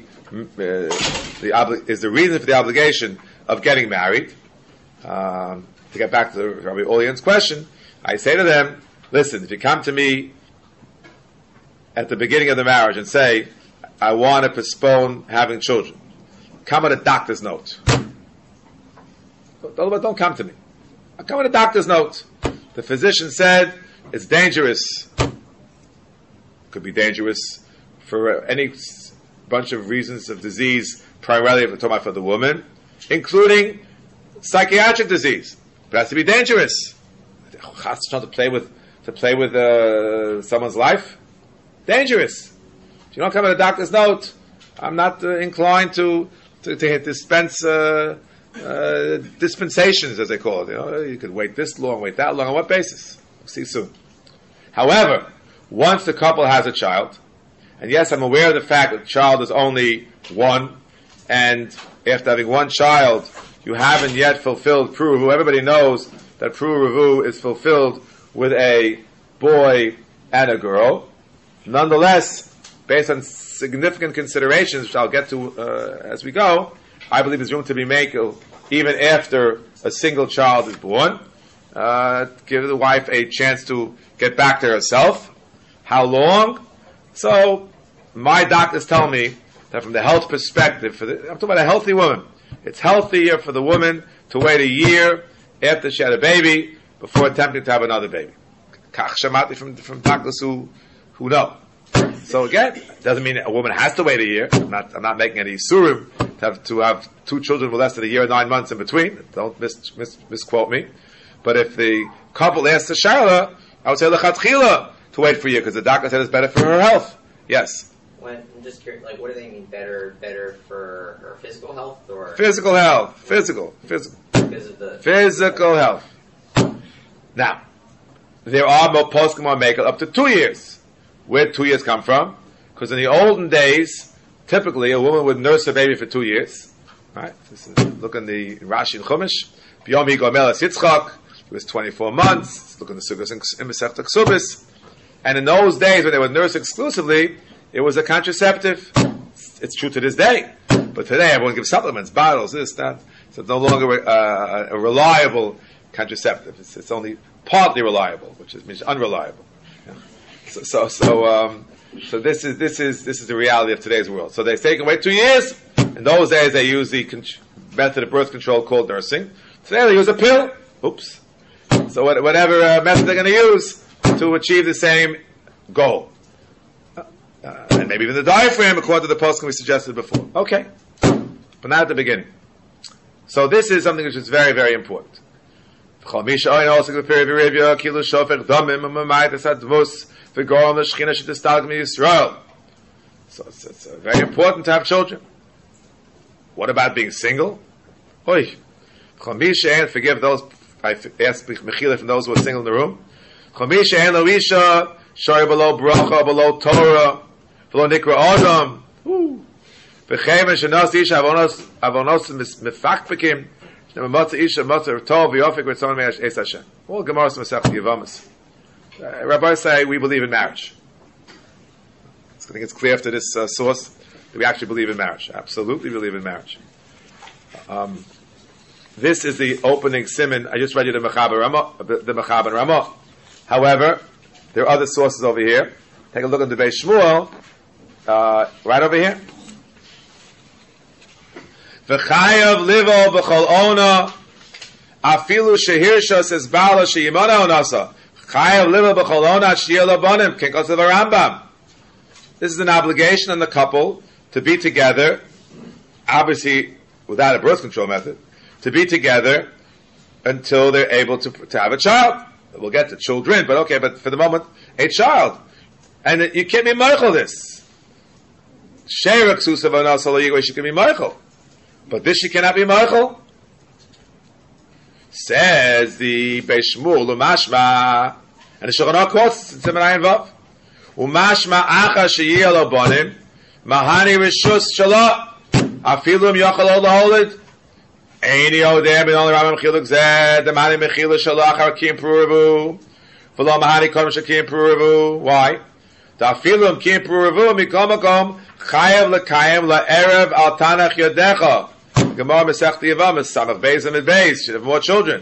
reason for the obligation of getting married. To get back to Rabbi Olian's question, I say to them, listen, if you come to me at the beginning of the marriage and say, I want to postpone having children, come with a doctor's note. Don't come to me. I come with a doctor's note. The physician said it's dangerous. Could be dangerous for any bunch of reasons of disease, primarily if we're talking about for the woman, including psychiatric disease. But it has to be dangerous. To play with someone's life? Dangerous. If you don't come with a doctor's note, I'm not inclined to dispense dispensations, as they call it. You could wait this long, wait that long. On what basis? We'll see soon. However, once the couple has a child, and yes, I'm aware of the fact that the child is only one, and after having one child, you haven't yet fulfilled Pruvu. Everybody knows that Pruvu is fulfilled with a boy and a girl. Nonetheless, based on significant considerations, which I'll get to as we go, I believe there's room to be made even after a single child is born. Give the wife a chance to get back to herself. How long? So, my doctors tell me that from the health perspective, I'm talking about a healthy woman, it's healthier for the woman to wait a year after she had a baby before attempting to have another baby. Kach shamati from doctors who know. So again, it doesn't mean a woman has to wait a year. I'm not making any isurim to have two children with less than a year and 9 months in between. Don't misquote me. But if the couple asks the shayla, I would say lechatchila to wait for a year because the doctor said it's better for her health. Yes. I'm just curious, what do they mean better for her physical health or physical health? Physical. Because of the Physical health. Now, there are poskim make up to 2 years. Where 2 years come from? Because in the olden days, typically a woman would nurse her baby for 2 years. Right? Look in the Rashi and Chumash. B'yom higomel es Yitzchak. It was 24 months. Look in the Sugas and Masechta Ksubis. And in those days, when they would nurse exclusively, it was a contraceptive. It's true to this day. But today, everyone gives supplements, bottles, this, that. So it's no longer a reliable contraceptive. It's only partly reliable, which means unreliable. Yeah. So this is the reality of today's world. So they say you can wait 2 years. In those days, they use the method of birth control called nursing. Today, they use a pill. Oops. So whatever method they're going to use to achieve the same goal. And maybe even the diaphragm, according to the poskim we suggested before. Okay. But not at the beginning. So this is something which is very, very important. So it's very important to have children. What about being single? Forgive those, I ask Mechila from those who are single in the room. Below bracha, below Torah, below nikra adam. V'chemen shenas isha avonos mefakbekim. Shnematza isha matza tov v'yofik v'tzon me'ash es Hashem. All Gemaras Masech Yevamis. Rabbis say we believe in marriage. I think it's clear after this source that we actually believe in marriage. Absolutely believe in marriage. This is the opening siman. I just read you the Mechaber Ramah. However, there are other sources over here. Take a look at the Beis Shmuel, right over here. V'chayav livo b'chol ona, afilu shehirsha says bala sheyimona onasa. Chayav livo b'chol ona shiyah labanim, kinkos of a Rambam. This is an obligation on the couple to be together, obviously without a birth control method, to be together until they're able to have a child. We'll get to children, but for the moment, a child. And you can't be Michael this. She can be Michael. But this she cannot be Michael. Says the Beis Shmuel, Umashma, and the Shulchan Aruch quotes in Siman Ayin Vav. Umashma acha sheyeh lo bonim, mahani rishus shelo, afilum yochel ol laholid. Eini odeh ben only Rambam chiluk zeh, the mahani mechila shelo achar kim pruruvu, v'lo mahani kodem shekim pruruvu. Why? The afilum kim pruruvu mikom makom chayav lekayim la'erev al tanach yodecha. Gemara Masechta Yevamos, Samach Beis and Beis should have more children.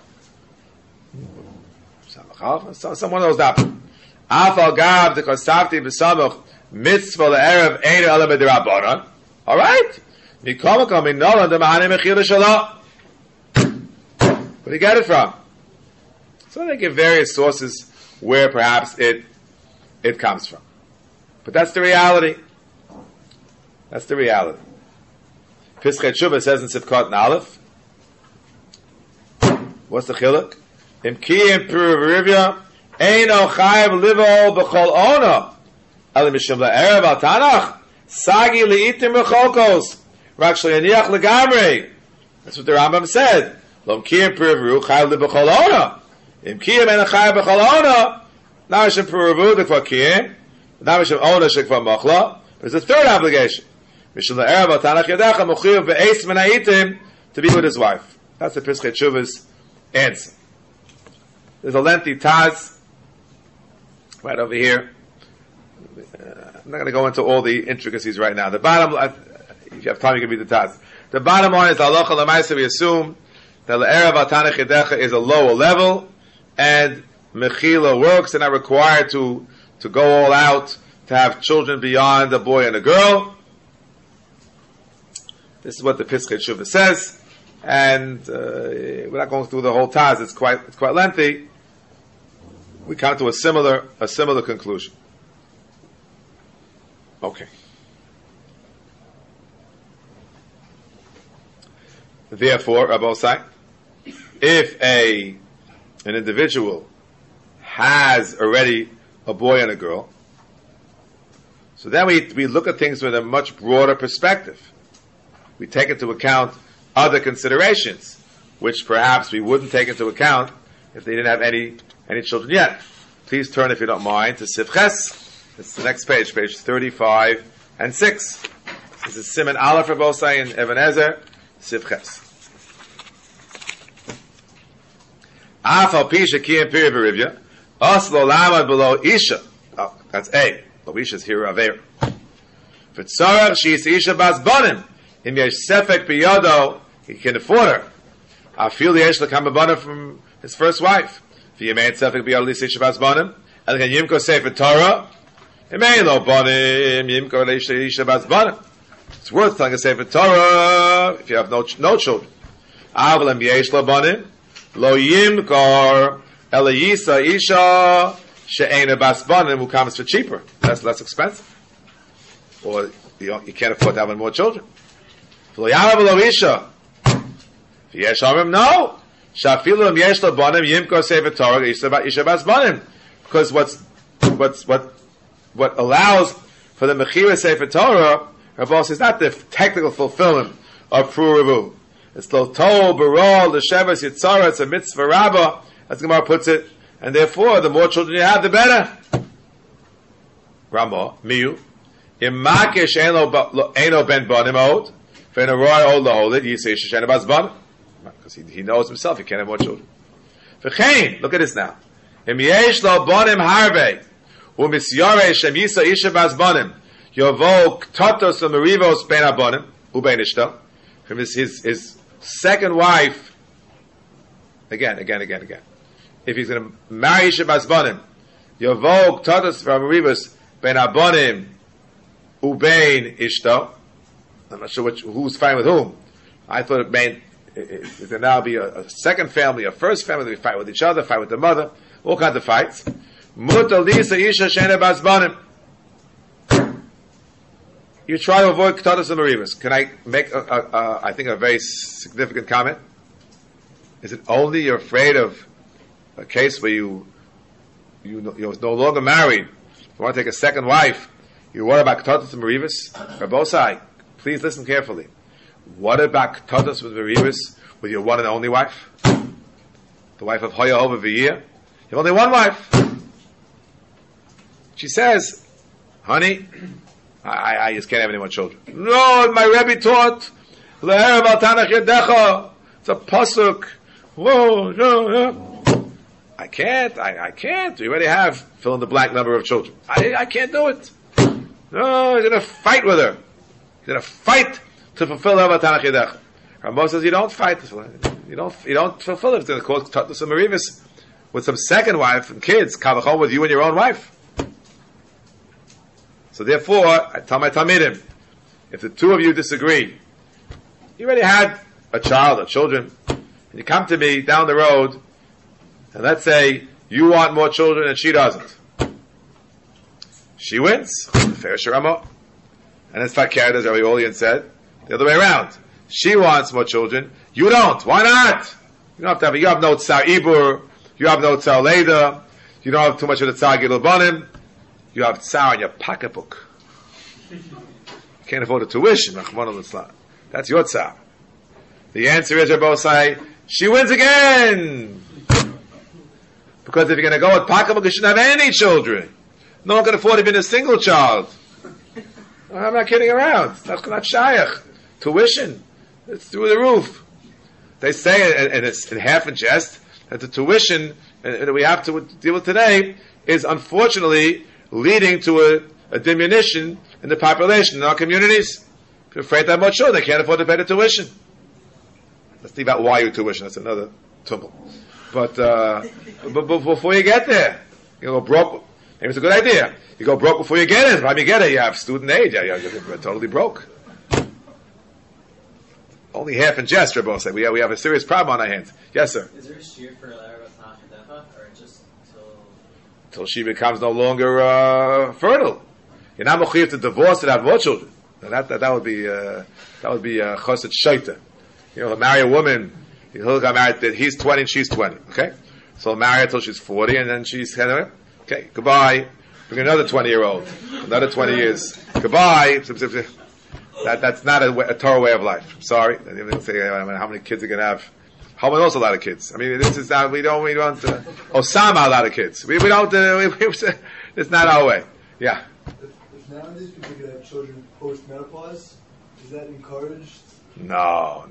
Someone knows that. Afal Gav the Kosafti B'Samach Mitzvah LeErev Ein Ela B'Derabanan. All right. Mikomakom in Nolan the Mahani Mechila Shalom. Where do you get it from? So they give various sources where perhaps it comes from. But that's the reality. That's the reality. Pischei Tshuva says in Sivkot and Aleph, what's the chiluk? Im kiyim purivya eino chayav livo b'chol ona ali mishum la'erev al tanach sagi li'itim rechokos rak shle'aniach legamrei. That's what the Rambam said. Lom kiyim purivya chayav livo b'chol ona. Im kiyim eino chayav b'chol ona now mishum purivya d'kvar kiyim now mishum ona shekvar machla. There's a third obligation. To be with his wife. That's the Pischei Tshuva's answer. There's a lengthy Taz right over here. I'm not going to go into all the intricacies right now. The bottom, if you have time, you can read the Taz. The bottom line is halacha l'maisa. We assume that l'erev al tanach yedecha is a lower level, and mechila works. They're not required to go all out to have children beyond a boy and a girl. This is what the Pischei Tshuva says, and we're not going through the whole Taz. It's quite lengthy. We come to a similar conclusion. Okay. Therefore, Rabosai, if an individual has already a boy and a girl, so then we look at things with a much broader perspective. We take into account other considerations, which perhaps we wouldn't take into account if they didn't have any children yet. Please turn, if you don't mind, to Sivches. It's the next page 35 and 6. This is Siman Aleph Rabosai and Even Ezer, Sivches. Afal Pisha Kiyam Piri Berivya, Oslo Lamad below Isha. Oh, that's A. Lo Isha's here Aver. V'tzarach she's Isha Bas Bonim. Im yesh sefek biyado, he can afford her. Afil yesh lekam banim from his first wife. V'yemein sefek biyado l'isei shabaz banim. And again yimko sefer Torah. Yemein lo banim yimko l'isei shabaz banim. It's worth telling a sefer Torah if you have no children. Aval im yesh lo banim lo yimkor elayisa isha she'ena bas banim who comes for cheaper. That's less expensive. Or you can't afford to have more children. No. Because what allows for the Mechira Sefer Torah, Rabbi says, not the technical fulfillment of Pruruvu. It's Lotol, Barol, the Shevas, Yitzhara, it's a mitzvah rabbah, as the Gemara puts it, and therefore, the more children you have, the better. Ramah, Miyu, Imakesh Eino Ben Bonim Od, because he knows himself he can't have more children. Look at this now. From his second wife, again. If he's going to marry Isha Bas Banim, Yovok Tatos from Rivas Ben Abonim Ubein Ishto. I'm not sure who's fighting with whom. I thought it meant it would now be a second family, a first family. They fight with each other, fight with the mother, all kinds of fights. You try to avoid ktadas and marivas. Can I make I think a very significant comment? Is it only you're afraid of a case where you're no longer married, you want to take a second wife, you worry about ktadas and marivas? Rabosai, please listen carefully. What about ktadas with marivas with your one and only wife? the wife of Hoya over the year. You have only one wife. She says, honey, I just can't have any more children. No, my Rebbe taught, Le'erev al Tanach Yedecha. It's a pasuk. Whoa, no. I can't. We already have fill in the blank number of children. I can't do it. No, he's going to fight with her. He's going to fight to fulfill Le'erev al Tanach Yedecha. Rambo says, you don't fight. You don't fulfill it. It's going to cause Tatus and Marivis with some second wife and kids. Kavachon with you and your own wife. So therefore, I tell my Talmidim, if the two of you disagree, you already had a child or children, and you come to me down the road, and let's say you want more children and she doesn't. She wins. Fair Sharamo. And it's Fakir, as Rabbi Olian said, the other way around. She wants more children, you don't. Why not? You don't have to you have no Tsar Ibur, you have no Tsar Leda, you don't have too much of the Tsar Gilul Banim. You have tsar in your pocketbook. You can't afford the tuition. That's your tsar. The answer is, Rabbosai, she wins again. Because if you're going to go with pocketbook, you shouldn't have any children. No one can afford even a single child. I'm not kidding around. That's not shayach. Tuition, it's through the roof. They say, and it's in half in jest, that the tuition that we have to deal with today is unfortunately leading to a diminution in the population in our communities. If you're afraid to have more children, they can't afford to pay the tuition. Let's think about why you tuition. That's another tumble. But before you get there, you go broke. Maybe it's a good idea. You go broke before you get it. By the time you get it, you have student aid. You're totally broke. Only half in jest, Rebbe said. We have a serious problem on our hands. Yes, sir. Is there a shear for Lara or just till she becomes no longer fertile? You're not mechuyev to divorce and have more children. That would be chosed shaita. You know, marry a woman. He'll get married. He's 20 and she's 20. Okay, so he'll marry her till she's 40, and then she's okay. Goodbye. Bring another 20-year-old. Another 20 years. Goodbye. That's not a Torah way of life. Sorry. How many kids are going to have? Homa knows a lot of kids. I mean, this is not, we don't, Osama a lot of kids. We don't, it's not our way. Yeah. If nowadays people can have children post-menopause, is that encouraged? No.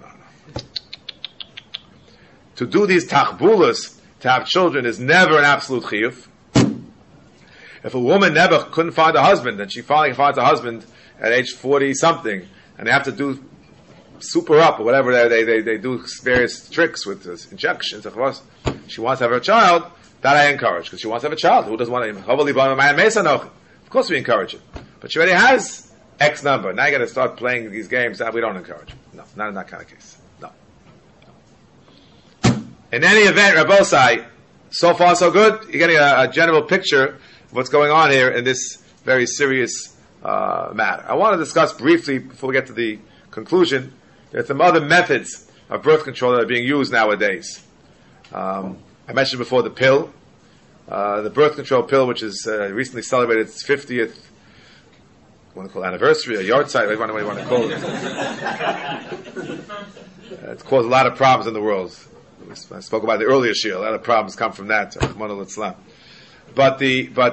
To do these tachbulas, to have children, is never an absolute chiyuv. If a woman never couldn't find a husband, and she finally finds a husband at age 40-something, and they have to do super up or whatever they do various tricks with injections. She wants to have her child. That I encourage because she wants to have a child. Who doesn't want to? Of course we encourage it, but she already has X number. Now you got to start playing these games. That we don't encourage. No, not in that kind of case. No. In any event, Rabbosai, so far so good. You're getting a general picture of what's going on here in this very serious matter. I want to discuss briefly before we get to the conclusion. There's some other methods of birth control that are being used nowadays. I mentioned before the pill, the birth control pill, which is recently celebrated its 50th, want to call it anniversary, a yard site, whatever you want to call it. It's caused a lot of problems in the world. I spoke about the earlier shir. A lot of problems come from that. But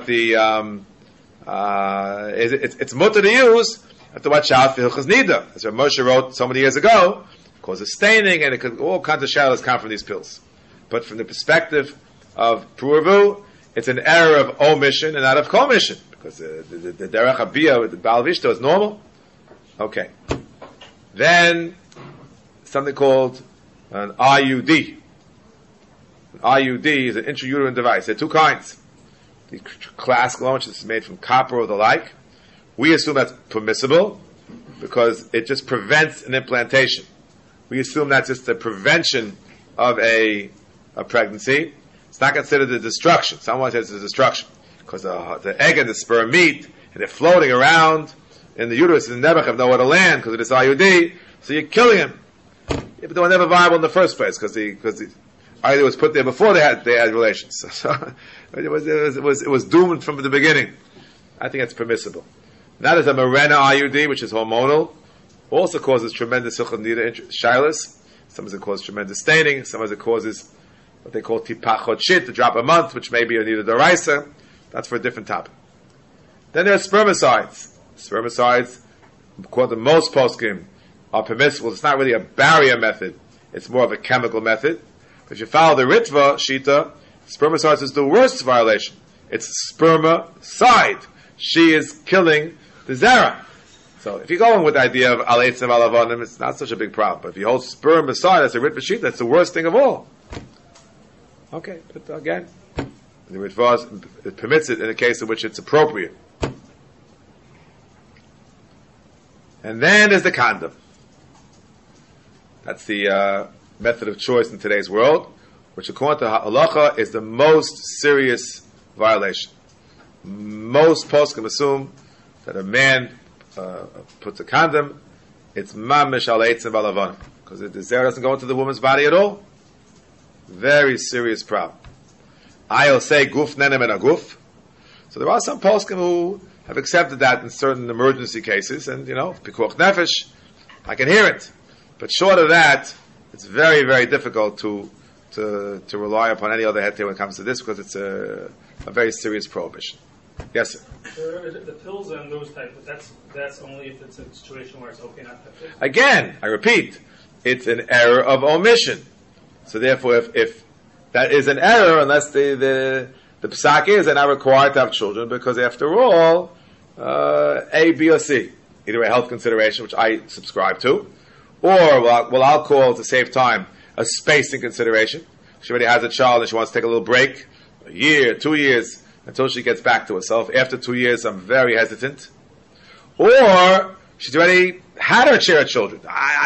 it's mutter to use. Have to watch out for Hilchas Nida. As Rav Moshe wrote so many years ago, causes staining, and all kinds of shadows come from these pills. But from the perspective of Puravu, it's an error of omission and not of commission, because the derech habiyah with the Baal Vishto is normal. Okay. Then something called an IUD. An IUD is an intrauterine device. There are two kinds. The classical one, which is made from copper or the like. We assume that's permissible because it just prevents an implantation. We assume that's just the prevention of a pregnancy. It's not considered a destruction. Someone says it's a destruction because the egg and the sperm meet and they're floating around in the uterus and never have nowhere to land because of this IUD. So you're killing him. Yeah, but they were never viable in the first place because either it was put there before they had relations. So it was doomed from the beginning. I think it's permissible. That is a Mirena IUD, which is hormonal. Also causes tremendous Hilchas Nida shylus. Sometimes it causes tremendous staining. Sometimes it causes what they call tipachot shit, the drop a month, which may be a need of deraisa. That's for a different topic. Then there are spermicides. Spermicides, according to most poskim, are permissible. It's not really a barrier method. It's more of a chemical method. But if you follow the Ritva Shita, spermicides is the worst violation. It's spermicide. She is killing the zera. So if you're going with the idea of al eitzim al avonim, it's not such a big problem. But if you hold spermicide as a Ritva Shita, that's the worst thing of all. Okay, but again, the Ritva it permits it in a case in which it's appropriate. And then there's the condom. That's the method of choice in today's world, which according to halacha is the most serious violation. Most poskim assume that a man puts a condom, it's mamish al eitzim al avonim, because the zera doesn't go into the woman's body at all. Very serious problem. I'll say guf nenem and a guf. So there are some poskim who have accepted that in certain emergency cases, and pikuach nefesh, I can hear it. But short of that, it's very, very difficult to rely upon any other heter when it comes to this, because it's a very serious prohibition. Yes, sir. The pills and those types, that's only if it's a situation where it's okay not to have. Again, I repeat, it's an error of omission. So therefore, if that is an error, unless the psak is they're not required to have children, because after all, A, B, or C, either a health consideration, which I subscribe to, or what I'll call, to save time, a spacing consideration. She already has a child and she wants to take a little break, a year, 2 years, until she gets back to herself. After 2 years, I'm very hesitant. Or she's already had her share of children.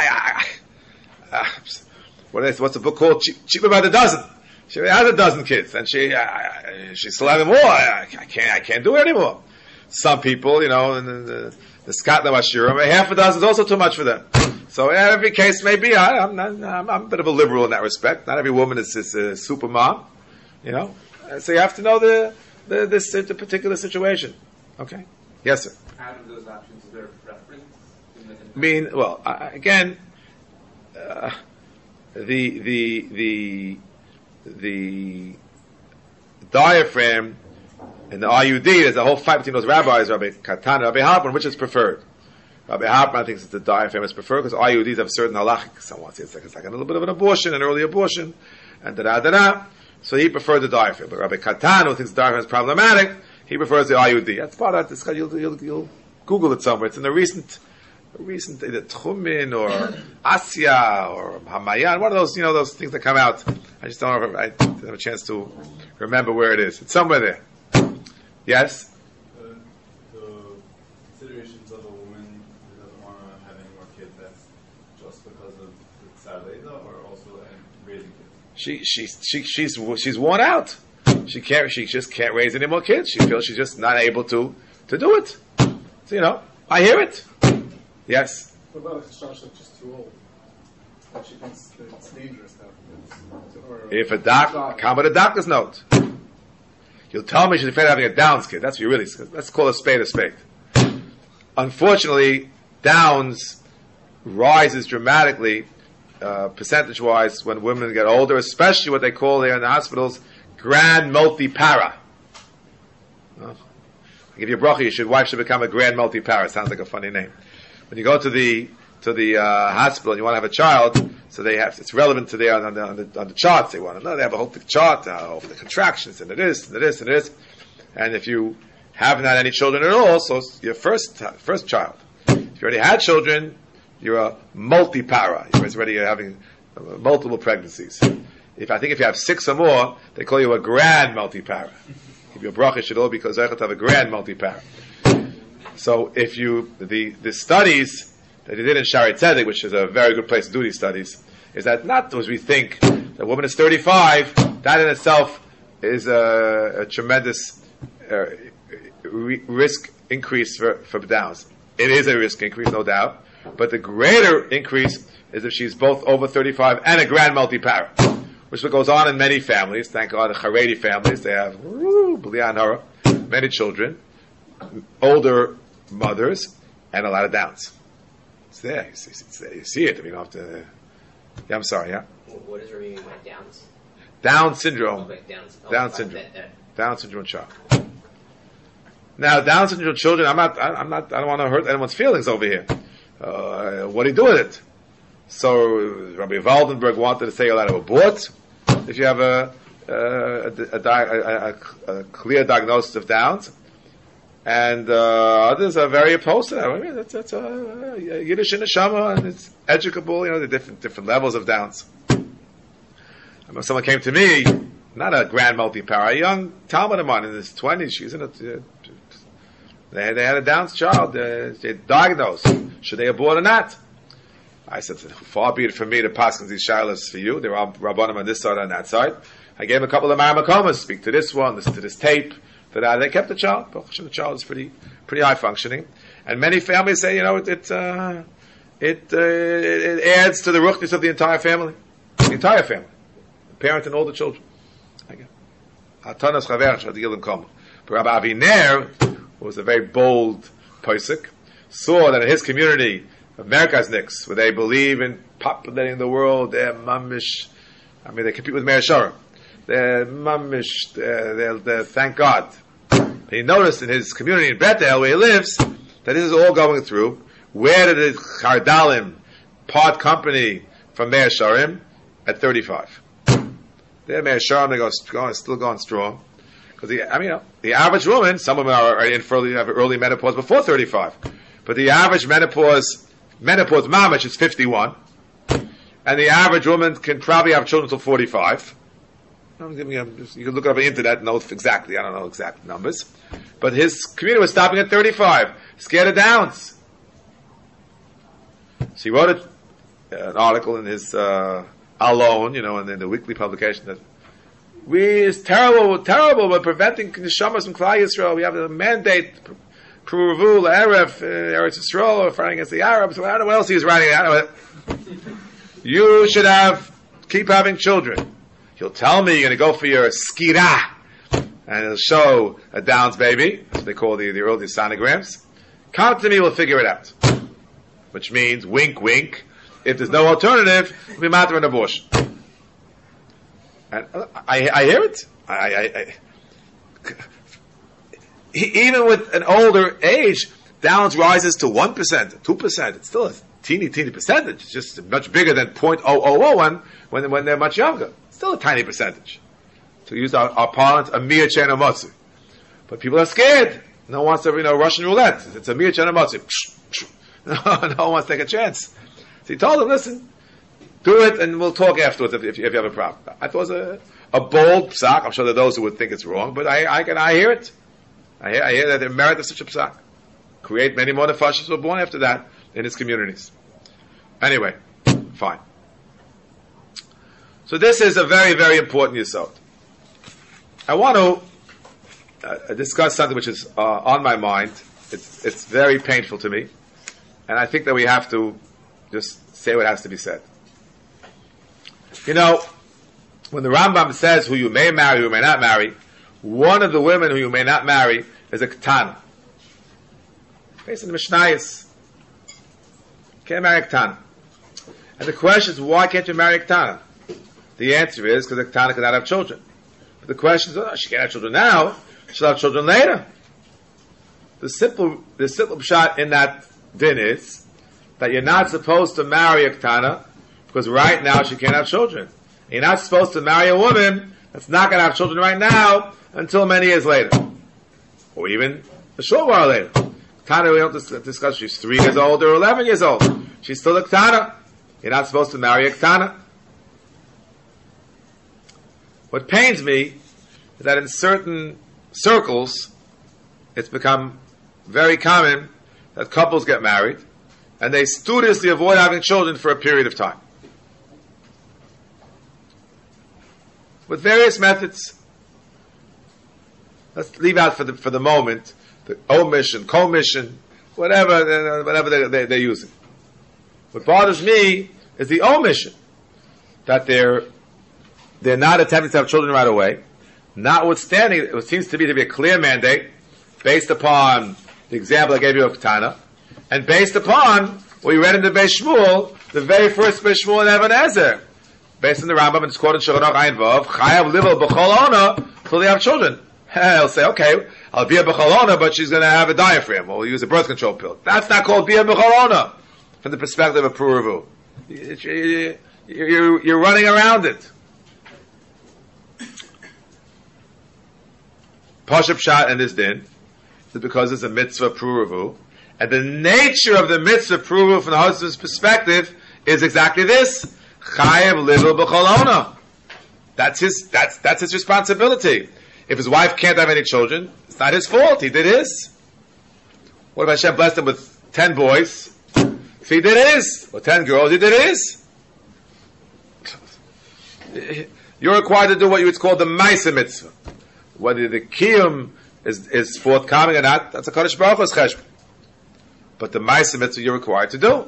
What's the book called? Cheaper by the dozen. She already has a dozen kids, and she's still having more. I can't do it anymore. Some people, in the Scotland Ashurim, half a dozen is also too much for them. So every case may be. I'm a bit of a liberal in that respect. Not every woman is a super mom, So you have to know the particular situation. Okay. Yes, sir. Out of those options, is there a preference? Again, the diaphragm and the IUD, there's a whole fight between those rabbis, Rabbi Katan and Rabbi Hartman, which is preferred. Rabbi Hartman thinks that the diaphragm is preferred because IUDs have certain halachic. Someone says it's like a little bit of an abortion, an early abortion, and da-da-da-da. So he preferred the diaphragm. But Rabbi Katan, who thinks the diaphragm is problematic, he prefers the IUD. That's part of this. You'll Google it somewhere. It's in the recent either Tchumin or Asya or Hamayan, one of those, those things that come out. I just don't know if I didn't have a chance to remember where it is. It's somewhere there. Yes? The considerations of a woman who doesn't want to have any more kids, that's just because of the tzareda, or also raising kids? She's worn out. She just can't raise any more kids. She feels she's just not able to do it. So, I hear it. Yes? What about if the Shasha is just too old? That she thinks that it's dangerous to have kids? If a doctor, come with a doctor's note. You'll tell me she's afraid of having a Downs kid. That's what you really, let's call a spade a spade. Unfortunately, Downs rises dramatically, percentage-wise, when women get older, especially what they call there in the hospitals, grand multi-para. I'll give you a bracha, your wife should become a grand multi-para. Sounds like a funny name. When you go to the hospital and you want to have a child, so it's relevant to there on the charts. They want to know, they have a whole chart over the contractions and it is. And if you haven't had any children at all, so it's your first child. If you already had children, you're a multi-para. You're already having multiple pregnancies. If you have 6 or more, they call you a grand multi-para. If your bracha should all be because I have a grand multi-para. So if the studies that he did in Shari Tzedek, which is a very good place to do these studies, is that not as we think, that a woman is 35, that in itself is a tremendous risk increase for Downs. It is a risk increase, no doubt, but the greater increase is if she's both over 35 and a grand multi-para, which goes on in many families. Thank God, the Haredi families, they have many children, older mothers, and a lot of Downs. It's there. You see it. You don't have to. Yeah, I'm sorry. Yeah. What is reviewing my Downs? Down syndrome. Okay, Down syndrome. Down syndrome child. Now, Down syndrome children, I don't want to hurt anyone's feelings over here. What do you do with it? So, Rabbi Waldenberg wanted to say you're allowed to abort if you have a clear diagnosis of Downs. And others are very opposed to that. I mean, that's a Yiddish neshama, and it's educable, the different levels of Downs. I remember someone came to me, not a grand multi-power, a young Talmud of mine in his 20s. She's in they had a Down's child. They diagnosed. Should they abort or not? I said, far be it from me to pass these shilas for you. There are Rabbanim on this side and on that side. I gave him a couple of Maramakomas. Speak to this one, listen to this tape. They kept the child. The child is pretty high functioning. And many families say, it adds to the ruchness of the entire family. The entire family. The parent and all the children. But Rabbi Aviner, who was a very bold posek, saw that in his community of Merkazniks, where they believe in populating the world, they're mamish. They compete with Meir Sharim. They're mamish. They're thank God. He noticed in his community in Bethel, where he lives, that this is all going through. Where did the Chardalim part company from Meir Sharim? At 35. They're Meir Sharim, they're still going strong. Because the average woman, some women are in have early menopause before 35. But the average menopause mamish is 51. And the average woman can probably have children until 45. You can look it up on the internet and know exactly. I don't know exact numbers. But his community was stopping at 35. Scared of Downs. So he wrote an article in his Alone, and in the weekly publication that it's terrible, we're preventing neshamas from Klal Yisrael. We have a mandate, Pruvu, Erev, Eretz Yisrael, fighting against the Arabs. I don't know what else he's writing. I don't know. You should keep having children. He'll tell me you're going to go for your skira, and he'll show a Downs baby. That's what they call the early sonograms. Come to me, we'll figure it out. Which means, wink, wink. If there's no alternative, we'll be matter an abortion. And I hear it. Even with an older age, Downs rises to 1%, 2%. It's still a teeny percentage. It's just much bigger than 0.0001 when they're much younger. Still a tiny percentage. To use our parlance, a mere chain of motzi. But people are scared. No one wants to, Russian roulette. It's a mere chain of motzi. No one wants to take a chance. So he told them, listen, do it and we'll talk afterwards if you have a problem. I thought it was a bold psak. I'm sure there are those who would think it's wrong, but I hear it. I hear that the merit of such a psak. Create many more nefashos who were born after that in his communities. Anyway, fine. So this is a very, very important yesod. I want to discuss something which is on my mind. It's very painful to me, and I think that we have to just say what has to be said. When the Rambam says who you may marry, who you may not marry, one of the women who you may not marry is a ketana. Based on the Mishnayos. Can't marry a ketana. And the question is, why can't you marry a ketana? The answer is because a ketana cannot have children. But the question is, she can't have children now, she'll have children later. The simple shot in that din is that you're not supposed to marry a ketana because right now she can't have children. And you're not supposed to marry a woman that's not going to have children right now until many years later. Or even a short while later. Ketana, we don't discuss she's 3 years old or 11 years old. She's still a ketana. You're not supposed to marry a ketana. What pains me is that in certain circles, it's become very common that couples get married and they studiously avoid having children for a period of time. With various methods. Let's leave out for the moment the omission, commission, whatever they're using. What bothers me is the omission, that they're not attempting to have children right away, notwithstanding it seems to be a clear mandate based upon the example I gave you of Ketana, and based upon what we read in the Beis Shmuel, the very first Beis Shmuel in Even Ezer. based on the Rambam, and it's quoted in Shulchan Aruch Ayin Vav, Chayav Livel B'chol Ona, till they have children. He'll say, okay, I'll be a B'chol Ona, but she's going to have a diaphragm, or we'll use a birth control pill. That's not called Bia B'chol Ona, from the perspective of Puravu. You're running around it. Pashup Pshat and this din is because it's a mitzvah Puravu, and the nature of the mitzvah Puravu from the husband's perspective is exactly this. Chayev Livel B'chol Ona. That's his responsibility. If his wife can't have any children, it's not his fault. He did his. What if Hashem blessed him with 10 boys? If he did his, or 10 girls, he did his. You're required to do what you would call the Maisa Mitzvah. Whether the Kiyum is forthcoming or not, that's a Kadosh Baruch Hu's cheshbon. But the Maisa Mitzvah you're required to do.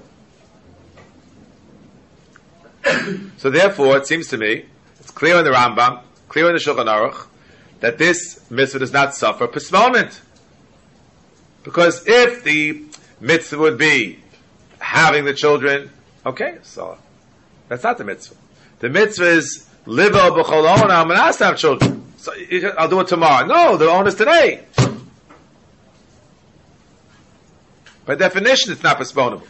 So therefore, it seems to me, it's clear in the Rambam, clear in the Shulchan Aruch, that this mitzvah does not suffer postponement. Because if the mitzvah would be having the children, okay, so that's not the mitzvah. The mitzvah is live b'chol ona. I'm asked to have children. So I'll do it tomorrow. No, the onus today. By definition, it's not postponable.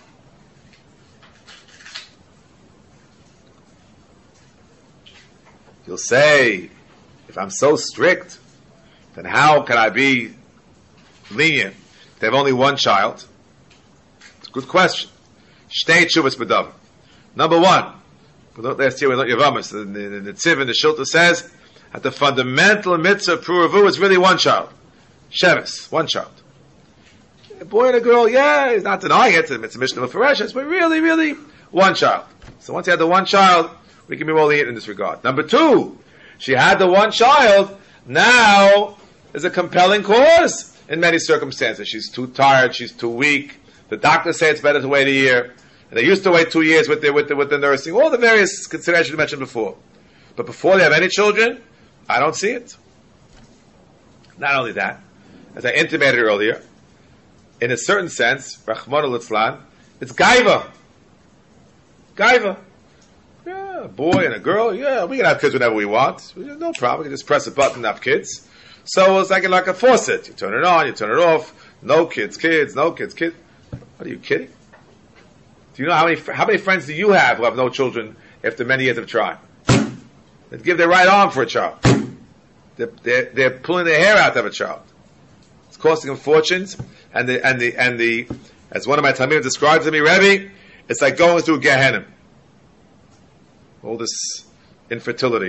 You'll say, if I'm so strict, then how can I be lenient? They have only one child. It's a good question. Shnei tshuvas b'davar. Number one, last year we learned Yavamas. The Tziv and the Shilta says that the fundamental mitzvah of Puravu is really one child. Shevis, one child. A boy and a girl, yeah, he's not denying it. It's a Mishnah of Fereshus, but really, one child. So once you have the one child, we can be more lenient in this regard. Number two, she had the one child, now there's a compelling cause in many circumstances. She's too tired, she's too weak. The doctors say it's better to wait a year. And they used to wait 2 years with the nursing, all the various considerations you mentioned before. But before they have any children, I don't see it. Not only that, as I intimated earlier, in a certain sense, Rachmana litzlan, it's gaiva. Gaiva. Yeah, a boy and a girl, yeah, we can have kids whenever we want. No problem, we can just press a button and have kids. So it's like a faucet. You turn it on, you turn it off. No kids, no kids. What are you kidding? Do you know how many friends do you have who have no children after many years of trying? They give their right arm for a child. They're pulling their hair out to have a child. It's costing them fortunes. And the as one of my Talmidim describes to me, Rebbe, it's like going through Gehenna. All this infertility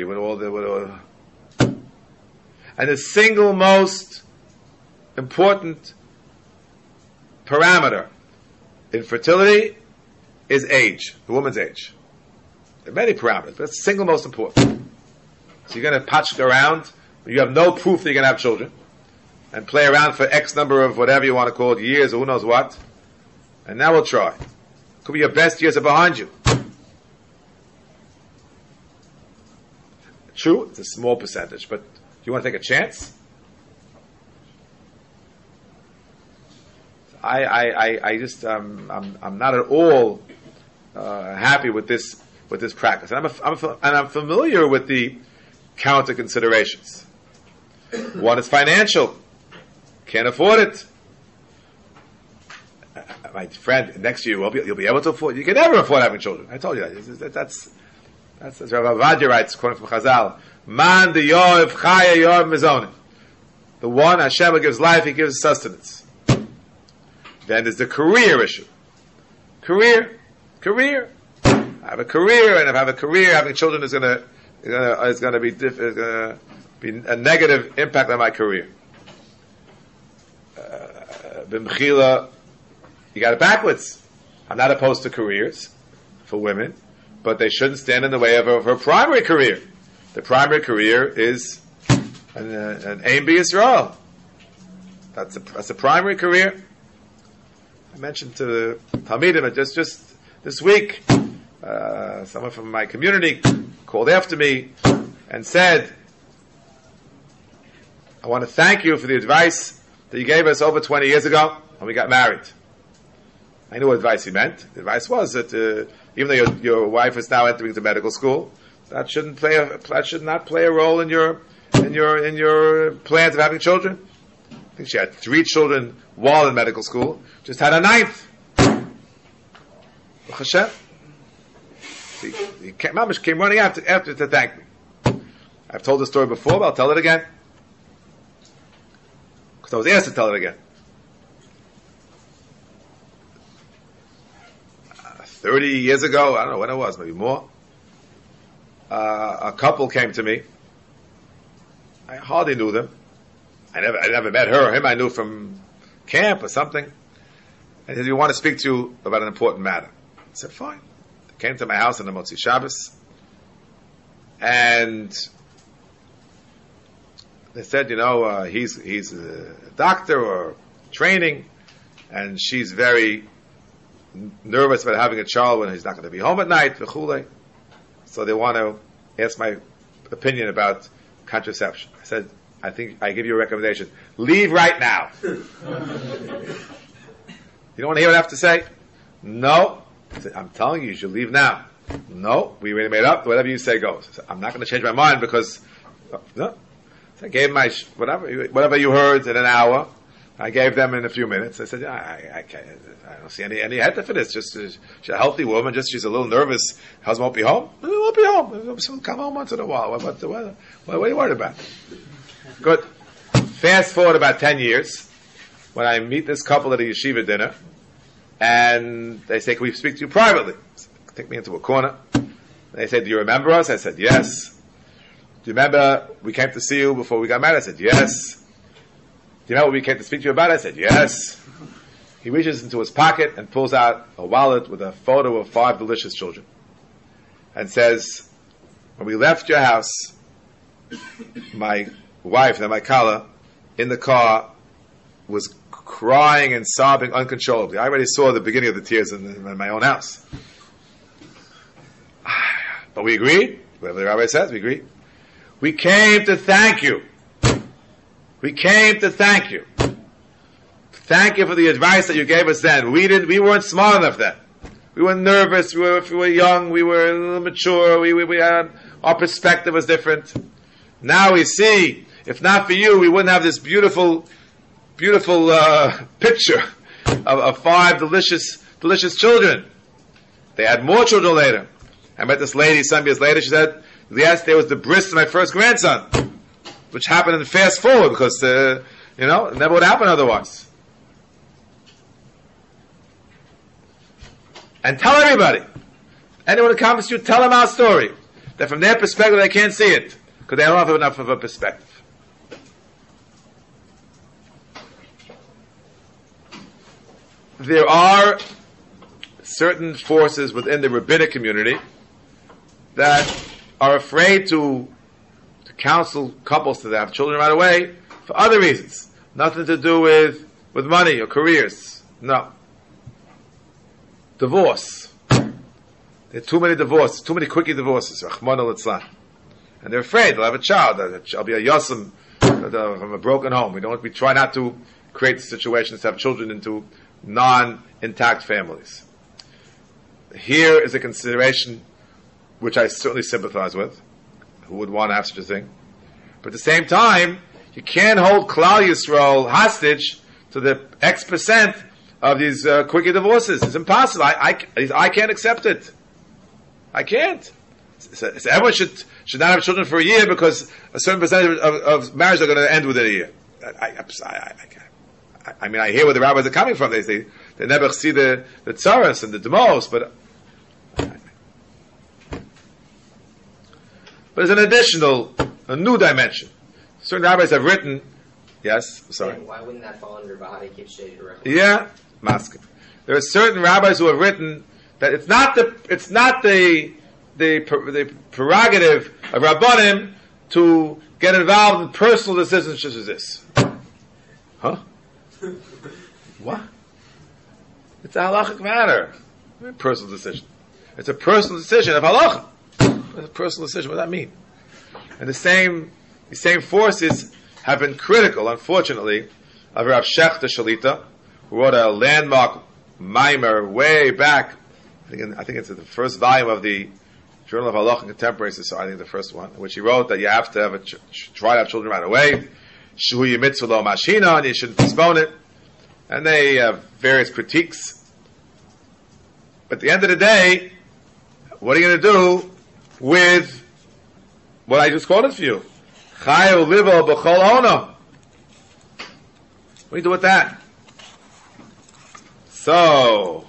and the single most important parameter in fertility is age, the woman's age. There are many parameters, but it's the single most important. So you're going to patch around, you have no proof that you're going to have children, and play around for X number of whatever you want to call it, years or who knows what, and now we'll try. Could be your best years are behind you. True, it's a small percentage, but you want to take a chance? I'm not at all happy with this practice, and I'm familiar with the counter considerations. One is financial, can't afford it. My friend, next year you'll be able to afford. You can never afford having children. I told you that. That's as Rav Avadia writes, quoting from Chazal. Man the Yoav Chaya Yoav Mizonim. The one Hashem gives life, He gives sustenance. Then there's the career issue. Career. I have a career, and if I have a career, having children is going to be a negative impact on my career. B'mchila, you got it backwards. I'm not opposed to careers for women, but they shouldn't stand in the way of her primary career. The primary career is an aim b'Yisrael. That's a primary career. I mentioned to the Talmidim just this week, someone from my community called after me and said, I want to thank you for the advice that you gave us over 20 years ago when we got married. I knew what advice he meant. The advice was that even though your wife is now entering into medical school, That should not play a role in your plans of having children. I think she had 3 children while in medical school. Just had a 9th. Hashem. He came running after to thank me. I've told the story before, but I'll tell it again. Because I was asked to tell it again. 30 years ago, I don't know when it was, maybe more, a couple came to me. I hardly knew them. I never met her. Him I knew from camp or something. And he said, we want to speak to you about an important matter. I said, fine. They came to my house on the Motzi Shabbos. And they said, he's a doctor or training, and she's very nervous about having a child when he's not going to be home at night, v'chulei. So they want to ask my opinion about contraception. I said, I think I give you a recommendation. Leave right now. You don't want to hear what I have to say? No. I said, I'm telling you, you should leave now. No, we already made up. Whatever you say goes. I said, I'm not going to change my mind because, no. So I gave my, whatever you heard in an hour, I gave them in a few minutes. I said, I don't see any head for this. Just she's a healthy woman. Just she's a little nervous. Husband won't be home. He won't be home. She'll come home once in a while. What are you worried about? Good. Fast forward about 10 years, when I meet this couple at a yeshiva dinner, and they say, "Can we speak to you privately?" So they take me into a corner. They say, "Do you remember us?" I said, "Yes." "Do you remember we came to see you before we got married?" I said, "Yes." "Do you know what we came to speak to you about?" I said, "Yes." He reaches into his pocket and pulls out a wallet with a photo of 5 delicious children and says, "When we left your house, my wife, my kala, in the car was crying and sobbing uncontrollably. I already saw the beginning of the tears in my own house. But we agreed. Whatever the rabbi says, we agreed. We came to thank you. We came to thank you. Thank you for the advice that you gave us then. We weren't smart enough then. We were nervous. We were young. We were a little mature. We had, our perspective was different. Now we see, if not for you, we wouldn't have this beautiful picture of 5 delicious children." They had more children later. I met this lady some years later. She said, "Yes, there was the bris of my first grandson," which happened in fast forward because, it never would happen otherwise. And tell everybody, anyone who comes to you, tell them our story. That from their perspective, they can't see it because they don't have enough of a perspective. There are certain forces within the rabbinic community that are afraid to counsel couples to have children right away for other reasons. Nothing to do with money or careers. No. Divorce. There are too many divorces, too many quickie divorces. Rahman al-Itzlan. And they're afraid they'll have a child. I'll be a yasam from a broken home. We try not to create situations to have children into non-intact families. Here is a consideration which I certainly sympathize with. Who would want to have such a thing? But at the same time, you can't hold Klal Yisrael hostage to the X% of these quickie divorces. It's impossible. I can't accept it. I can't. So everyone should not have children for a year because a certain percentage of marriages are going to end within a year. I hear where the rabbis are coming from. They never see the tzaras and the demos, but there's a new dimension. Certain rabbis have written. Yes, sorry. Why wouldn't that fall under Bahari Kivshei directly? Yeah, masking. There are certain rabbis who have written that it's not the prerogative of Rabbanim to get involved in personal decisions such as this. Huh? What? It's a halachic matter. Personal decision. It's a personal decision of halacha. It's a personal decision. What does that mean? And the same forces have been critical, unfortunately, of Rav Shechter Shalita, who wrote a landmark mimer way back. I think it's the first volume of the Journal of Halacha and Contemporary Society, the first one, in which he wrote that you have to have try to have children right away. Shuhi mitzvah lo mashina, and you shouldn't postpone it. And they have various critiques. But at the end of the day, what are you going to do with what I just quoted for you? Chayu livo b'chol ono. What do you do with that? So,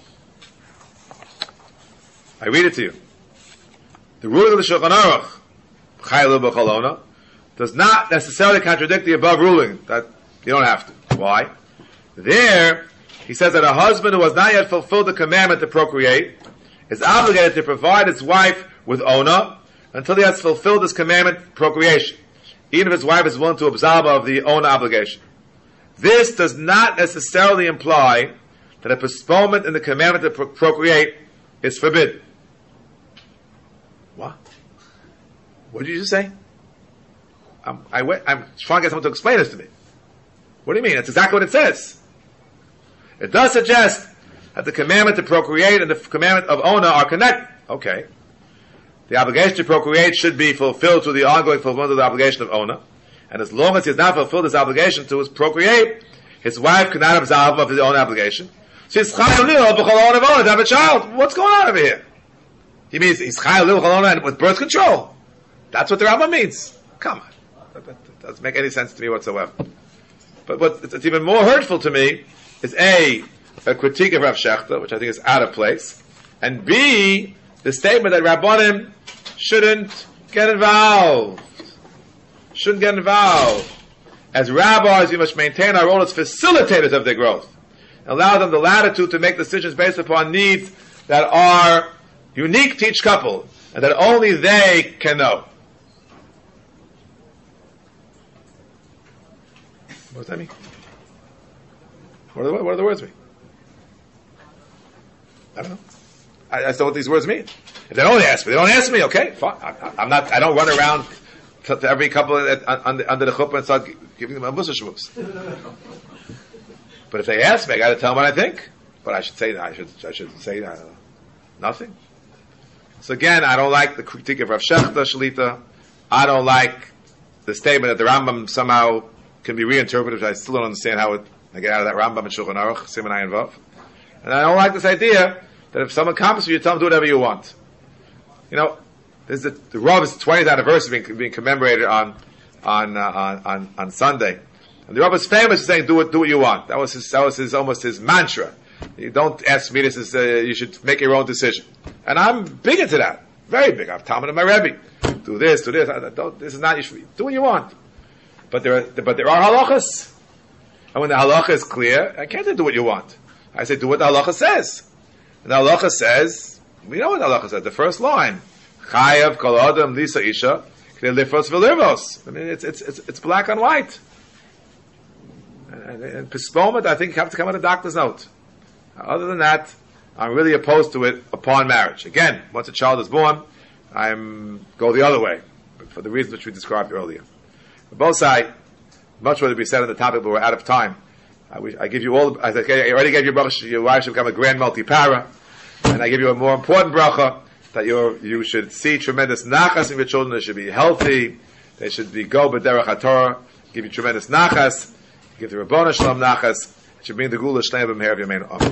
I read it to you. The ruling of the Shulchan Aruch, Chayu livo b'chol ono, does not necessarily contradict the above ruling. That you don't have to. Why? There, he says that a husband who has not yet fulfilled the commandment to procreate is obligated to provide his wife with ona until he has fulfilled this commandment, procreation, even if his wife is willing to absolve of the ona obligation. This does not necessarily imply that a postponement in the commandment to procreate is forbidden. What? What did you just say? I'm trying to get someone to explain this to me. What do you mean? That's exactly what it says. It does suggest that the commandment to procreate and the commandment of ona are connected. Okay. The obligation to procreate should be fulfilled through the ongoing fulfillment of the obligation of ona. And as long as he has not fulfilled his obligation to procreate, his wife cannot absolve of his own obligation. So he's chayil lil b'chol ona to have a child. What's going on over here? He means he's chayil lil b'chol ona with birth control. That's what the Rambam means. Come on. That doesn't make any sense to me whatsoever. But it's even more hurtful to me is A, critique of Rav Shechter, which I think is out of place, and B, the statement that Rabbanim shouldn't get involved. Shouldn't get involved. As rabbis, we must maintain our role as facilitators of their growth. Allow them the latitude to make decisions based upon needs that are unique to each couple, and that only they can know. What does that mean? What do the words mean? I don't know. I don't know what these words mean. If they don't ask me, okay, fine. I don't run around to every couple under the chuppah and start giving them a mussar shvus. But if they ask me, I got to tell them what I think. But I should say nothing. So again, I don't like the critique of Rav Shechter Shalita. I don't like the statement that the Rambam somehow can be reinterpreted, which I still don't understand how I get out of that Rambam and Shulchan Aruch, Siman Ayin Vav. And I don't like this idea that if someone comes to you, tell them do whatever you want. You know, this is the Rav's 20th anniversary being commemorated on Sunday, and the Rav is famous for saying, "Do what you want." That was almost his mantra. You don't ask me. This is you should make your own decision, and I'm big into that. Very big. I've Talmud in my Rebbe. Do this. This is not. You should do what you want. But there are halachas, and when the halacha is clear, I can't say do what you want. I say do what the halacha says. And the halacha says, we know what the halacha says. The first line, Chayav kol adam lisa isha k'nei lifros v'lirvos. I mean, it's black on white. And postponement, I think, you have to come with a doctor's note. Other than that, I'm really opposed to it upon marriage. Again, once a child is born, go the other way, for the reasons which we described earlier. But both sides, much would be said on the topic, but we're out of time. I give you all. I already gave you bracha. Your wife should become a grand multi-para, and I give you a more important bracha that you should see tremendous nachas in your children. They should be healthy. They should be go b'derech haTorah. Give you tremendous nachas. Give the Rabbana Shalom nachas. It should bring the gula shleim b'meher of your main offer.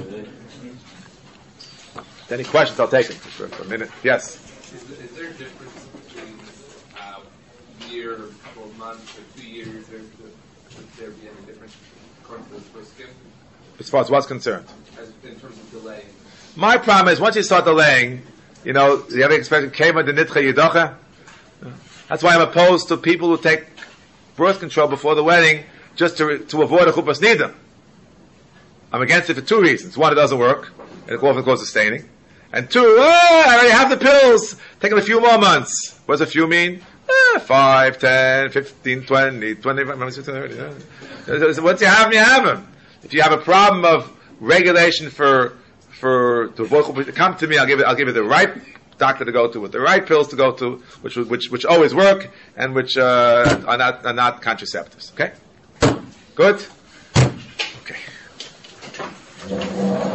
Any questions? I'll take them for a minute. Yes. Is there a difference between a year, 12 months, or 2 years? Would there be any difference according to the first gift? As far as what's concerned? In terms of delaying. My problem is, once you start delaying, you have the expression, Kema de nitcha yidocha. That's why I'm opposed to people who take birth control before the wedding just to avoid a chuppahs nida. I'm against it for two reasons. One, it doesn't work, and it often causes staining. And two, I already have the pills. Take them a few more months. What does a few mean? 5, 10, 15, 20, 25. Once you have them, you have them. If you have a problem of regulation to avoid, come to me. I'll give you the right doctor to go to with the right pills to go to, which always work and which are not contraceptives. Okay, good. Okay.